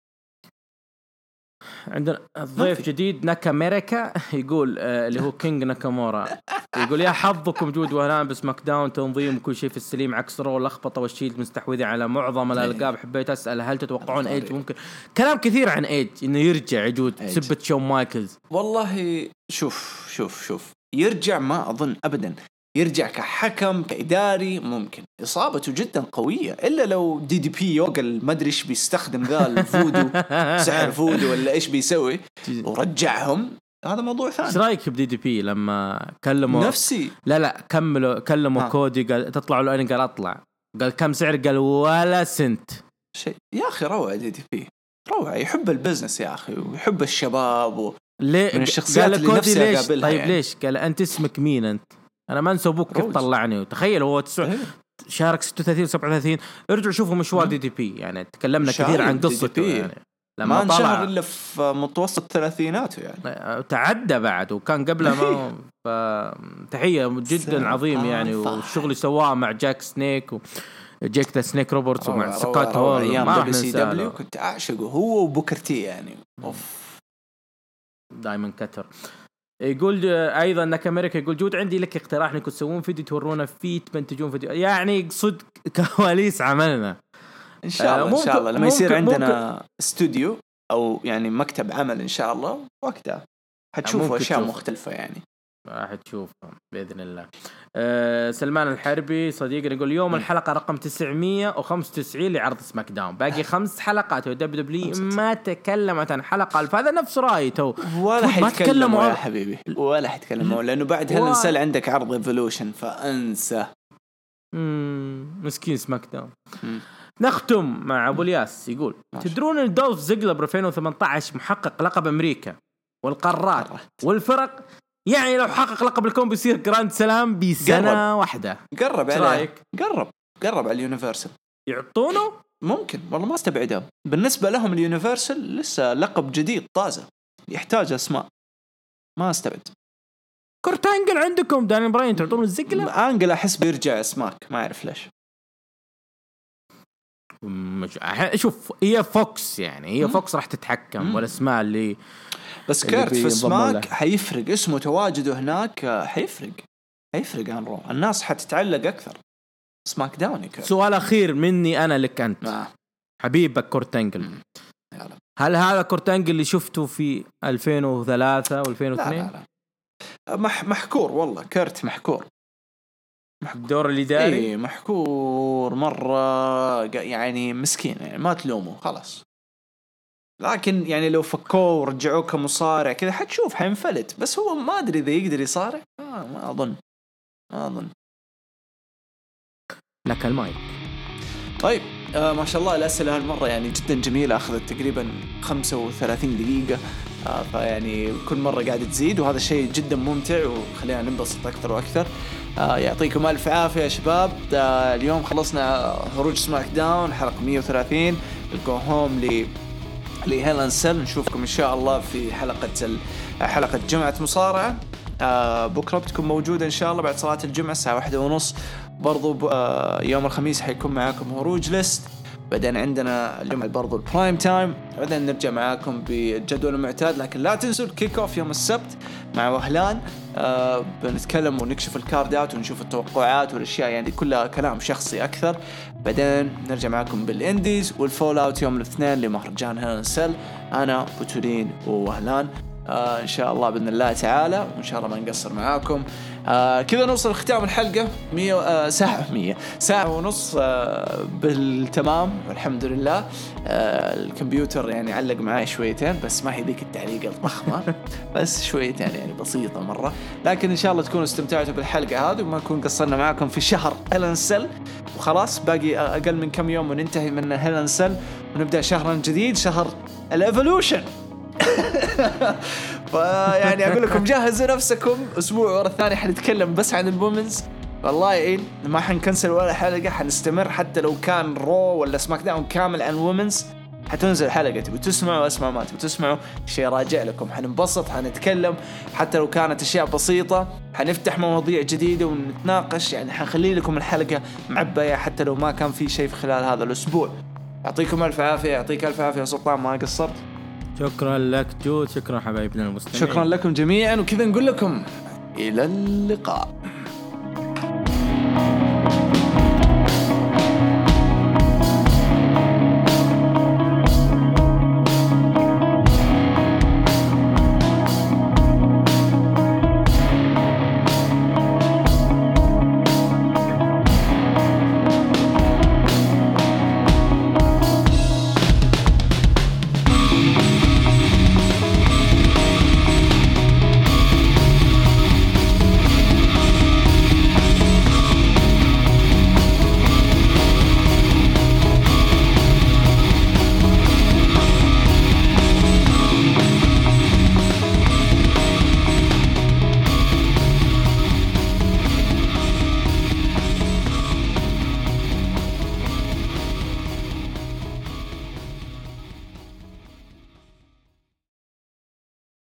Speaker 2: عندنا ضيف جديد ناكاميريكا يقول آه اللي هو كينج ناكامورا، يقول يا حظكم جود وهلان بسماك داون، تنظيم كل شيء في السليم، عكس رو اللخبطة والشيلد مستحوذة على معظم الألقاب. حبيت أسأل هل تتوقعون ايج ممكن كلام كثير عن ايج انه يرجع جود سبة شون مايكلز؟
Speaker 1: والله شوف شوف شوف يرجع ما أظن أبدا. يرجع كحكم كإداري ممكن، إصابته جدا قوية، إلا لو دي دي بي يوغل ما أدري إيش بيستخدم ذا الفودو سحر فودو ولا إيش بيسوي ورجعهم، هذا موضوع ثاني.
Speaker 2: إيش رأيك بدي دي بي لما كلموا
Speaker 1: نفسي؟
Speaker 2: لا لا كملوا كلموا كودي قال تطلعوا له، أنا قال أطلع، قال كم سعر، قال ولا سنت.
Speaker 1: شيء يا أخي روعة دي دي بي، روعة، يحب البزنس يا أخي ويحب الشباب و...
Speaker 2: ليه
Speaker 1: من الشخصيات اللي نفسي أقابلها.
Speaker 2: طيب
Speaker 1: يعني.
Speaker 2: ليش؟ قال أنت اسمك مين أنت؟ أنا ما أنسى أبوك كيف طلعني. وتخيل هو تسع شارك ستة وثلاثين وسبعة وثلاثين. ارجعوا شوفوا مشوار دي دي بي، يعني تكلمنا كثير عن قصته يعني
Speaker 1: لما ما انشهر إلا في متوسط ثلاثيناته يعني
Speaker 2: تعدى بعد وكان قبله ما فتحية جدا عظيم يعني. والشغل سواه مع جاك سنيك وجاك ذا سنيك روبرتس ومع سكوت هول
Speaker 1: أيام دبليو سي دبليو كنت أعشقه هو وبوكرتي يعني. أوف
Speaker 2: دايما كتر. يقول ايضا انك امريكا يقول جود عندي لك اقتراح انكم تسوون فيديو تورونا فيه تنتجون فيديو، يعني صدق كواليس عملنا
Speaker 1: ان شاء الله. ان شاء الله لما يصير عندنا ممكن استوديو او يعني مكتب عمل ان شاء الله وقتها حتشوفوا اشياء تشوف. مختلفه يعني
Speaker 2: راح تشوف باذن الله. أه سلمان الحربي صديقنا يقول يوم م. الحلقه رقم تسعمية وخمسة وتسعين لعرض سماك داون، باقي خمس حلقات ودبليو دبليو ما تكلمت عن حلقه الف. هذا نفس رايي تو
Speaker 1: ولا حيتكلموا يا حبيبي ولا حيتكلموا لانه بعد هالنسال عندك عرض ايفولوشن فانسى.
Speaker 2: امم مسكين سماك داون. م. نختم مع ابو الياس يقول ماشي. تدرون ان دولف زيجلر ألفين وثمانية عشر محقق لقب امريكا والقارات والفرق، يعني لو حقق لقب الكون بيصير جراند سلام بسنة قرب. واحدة.
Speaker 1: قرب عليه. قرب قرب على اليونيفرسال
Speaker 2: يعطونه
Speaker 1: ممكن والله ما استبعدها. بالنسبة لهم اليونيفرسال لسه لقب جديد طازة يحتاج اسماء، ما استبعد.
Speaker 2: كورت أنجل عندكم داني براين تعطونه الزقلة.
Speaker 1: أنجل أحس بيرجع اسماك ما أعرف ليش.
Speaker 2: مش شوف هي فوكس يعني هي فوكس راح تتحكم والاسماء اللي
Speaker 1: بس كيرت في سماك حيفرق اسمه، تواجده هناك حيفرق حيفرق عن رو، الناس حتتعلق أكثر سماك داون.
Speaker 2: سؤال أخير مني أنا لك أنت
Speaker 1: آه.
Speaker 2: حبيبك كورت أنجل، هل هذا كورت أنجل اللي شفته في ألفين وثلاثة و2002؟
Speaker 1: لا لا لا. مح محكور والله، كيرت محكور
Speaker 2: الدور الإداري
Speaker 1: إيه محكور مرة يعني مسكين يعني ما تلومه خلاص. لكن يعني لو فكوه ورجعوه كمصارع كذا حتشوف حينفلت، بس هو ما أدري إذا يقدر يصارع آه ما أظن ما أظن.
Speaker 2: لك المايك.
Speaker 1: طيب آه ما شاء الله الأسئلة هالمرة يعني جدا جميلة، أخذت تقريبا خمسة وثلاثين دقيقة آه فيعني كل مرة قاعدة تزيد وهذا شيء جدا ممتع وخلينا ننبسط أكثر وأكثر. آه يعطيكم ألف عافية يا شباب. آه اليوم خلصنا خروج سماك داون حلقة مية وثلاثين، الجو هوم ل لهيلن سيل. نشوفكم إن شاء الله في حلقة حلقة جمعة مصارعة آه بكرة بتكون موجودة إن شاء الله بعد صلاة الجمعة الساعة واحدة ونص. برضو آه يوم الخميس حيكون معاكم هروج ليست، بعدين عندنا الجمعة برضو البرايم تايم، بعدين نرجع معاكم بالجدول المعتاد. لكن لا تنسوا الكيك اوف يوم السبت مع وهلان، آه بنتكلم ونكشف الكاردات ونشوف التوقعات والاشياء يعني كلها كلام شخصي اكثر. بعدين نرجع معاكم بالانديز والفول اوت يوم الاثنين لمهرجان هيلن سيل، انا بوتولين ووهلان آه إن شاء الله بإذن الله تعالى، وإن شاء الله ما نقصر معاكم. آه كذا نوصل ختام الحلقة مية آه ساعة مية ساعة ونص آه بالتمام والحمد لله. آه الكمبيوتر يعني علق معاي شويتين بس ما هي ذيك التعليقة الضخمة بس شويتين يعني بسيطة مرة، لكن إن شاء الله تكونوا استمتعتوا بالحلقة هذه وما نكون قصرنا معاكم في شهر هيلن سيل. وخلاص باقي أقل من كم يوم وننتهي من هيلن سيل ونبدأ شهرا جديد، شهر الإيفولوشن. فيعني أقول لكم جهزوا نفسكم، أسبوع ورا الثاني حنتكلم بس عن الومنز. والله إيه ما حنكنسل ولا حلقة، حنستمر حتى لو كان رو ولا سماك داون كامل عن الومنز حتنزل حلقة. تبوا تسمعوا اسمعوا، ما تبوا تسمعوا شيء راجع لكم. حننبسط حنتكلم حتى لو كانت أشياء بسيطة، حنفتح مواضيع جديدة ونتناقش، يعني حنخلي لكم الحلقة معبية حتى لو ما كان في شيء في خلال هذا الأسبوع. يعطيكم ألف عافية. يعطيك ألف عافية سلطان، ما قصرت.
Speaker 2: شكرا لك جود، شكرا حبايبنا المستمعين،
Speaker 1: شكرا لكم جميعا، وكذا نقول لكم إلى اللقاء.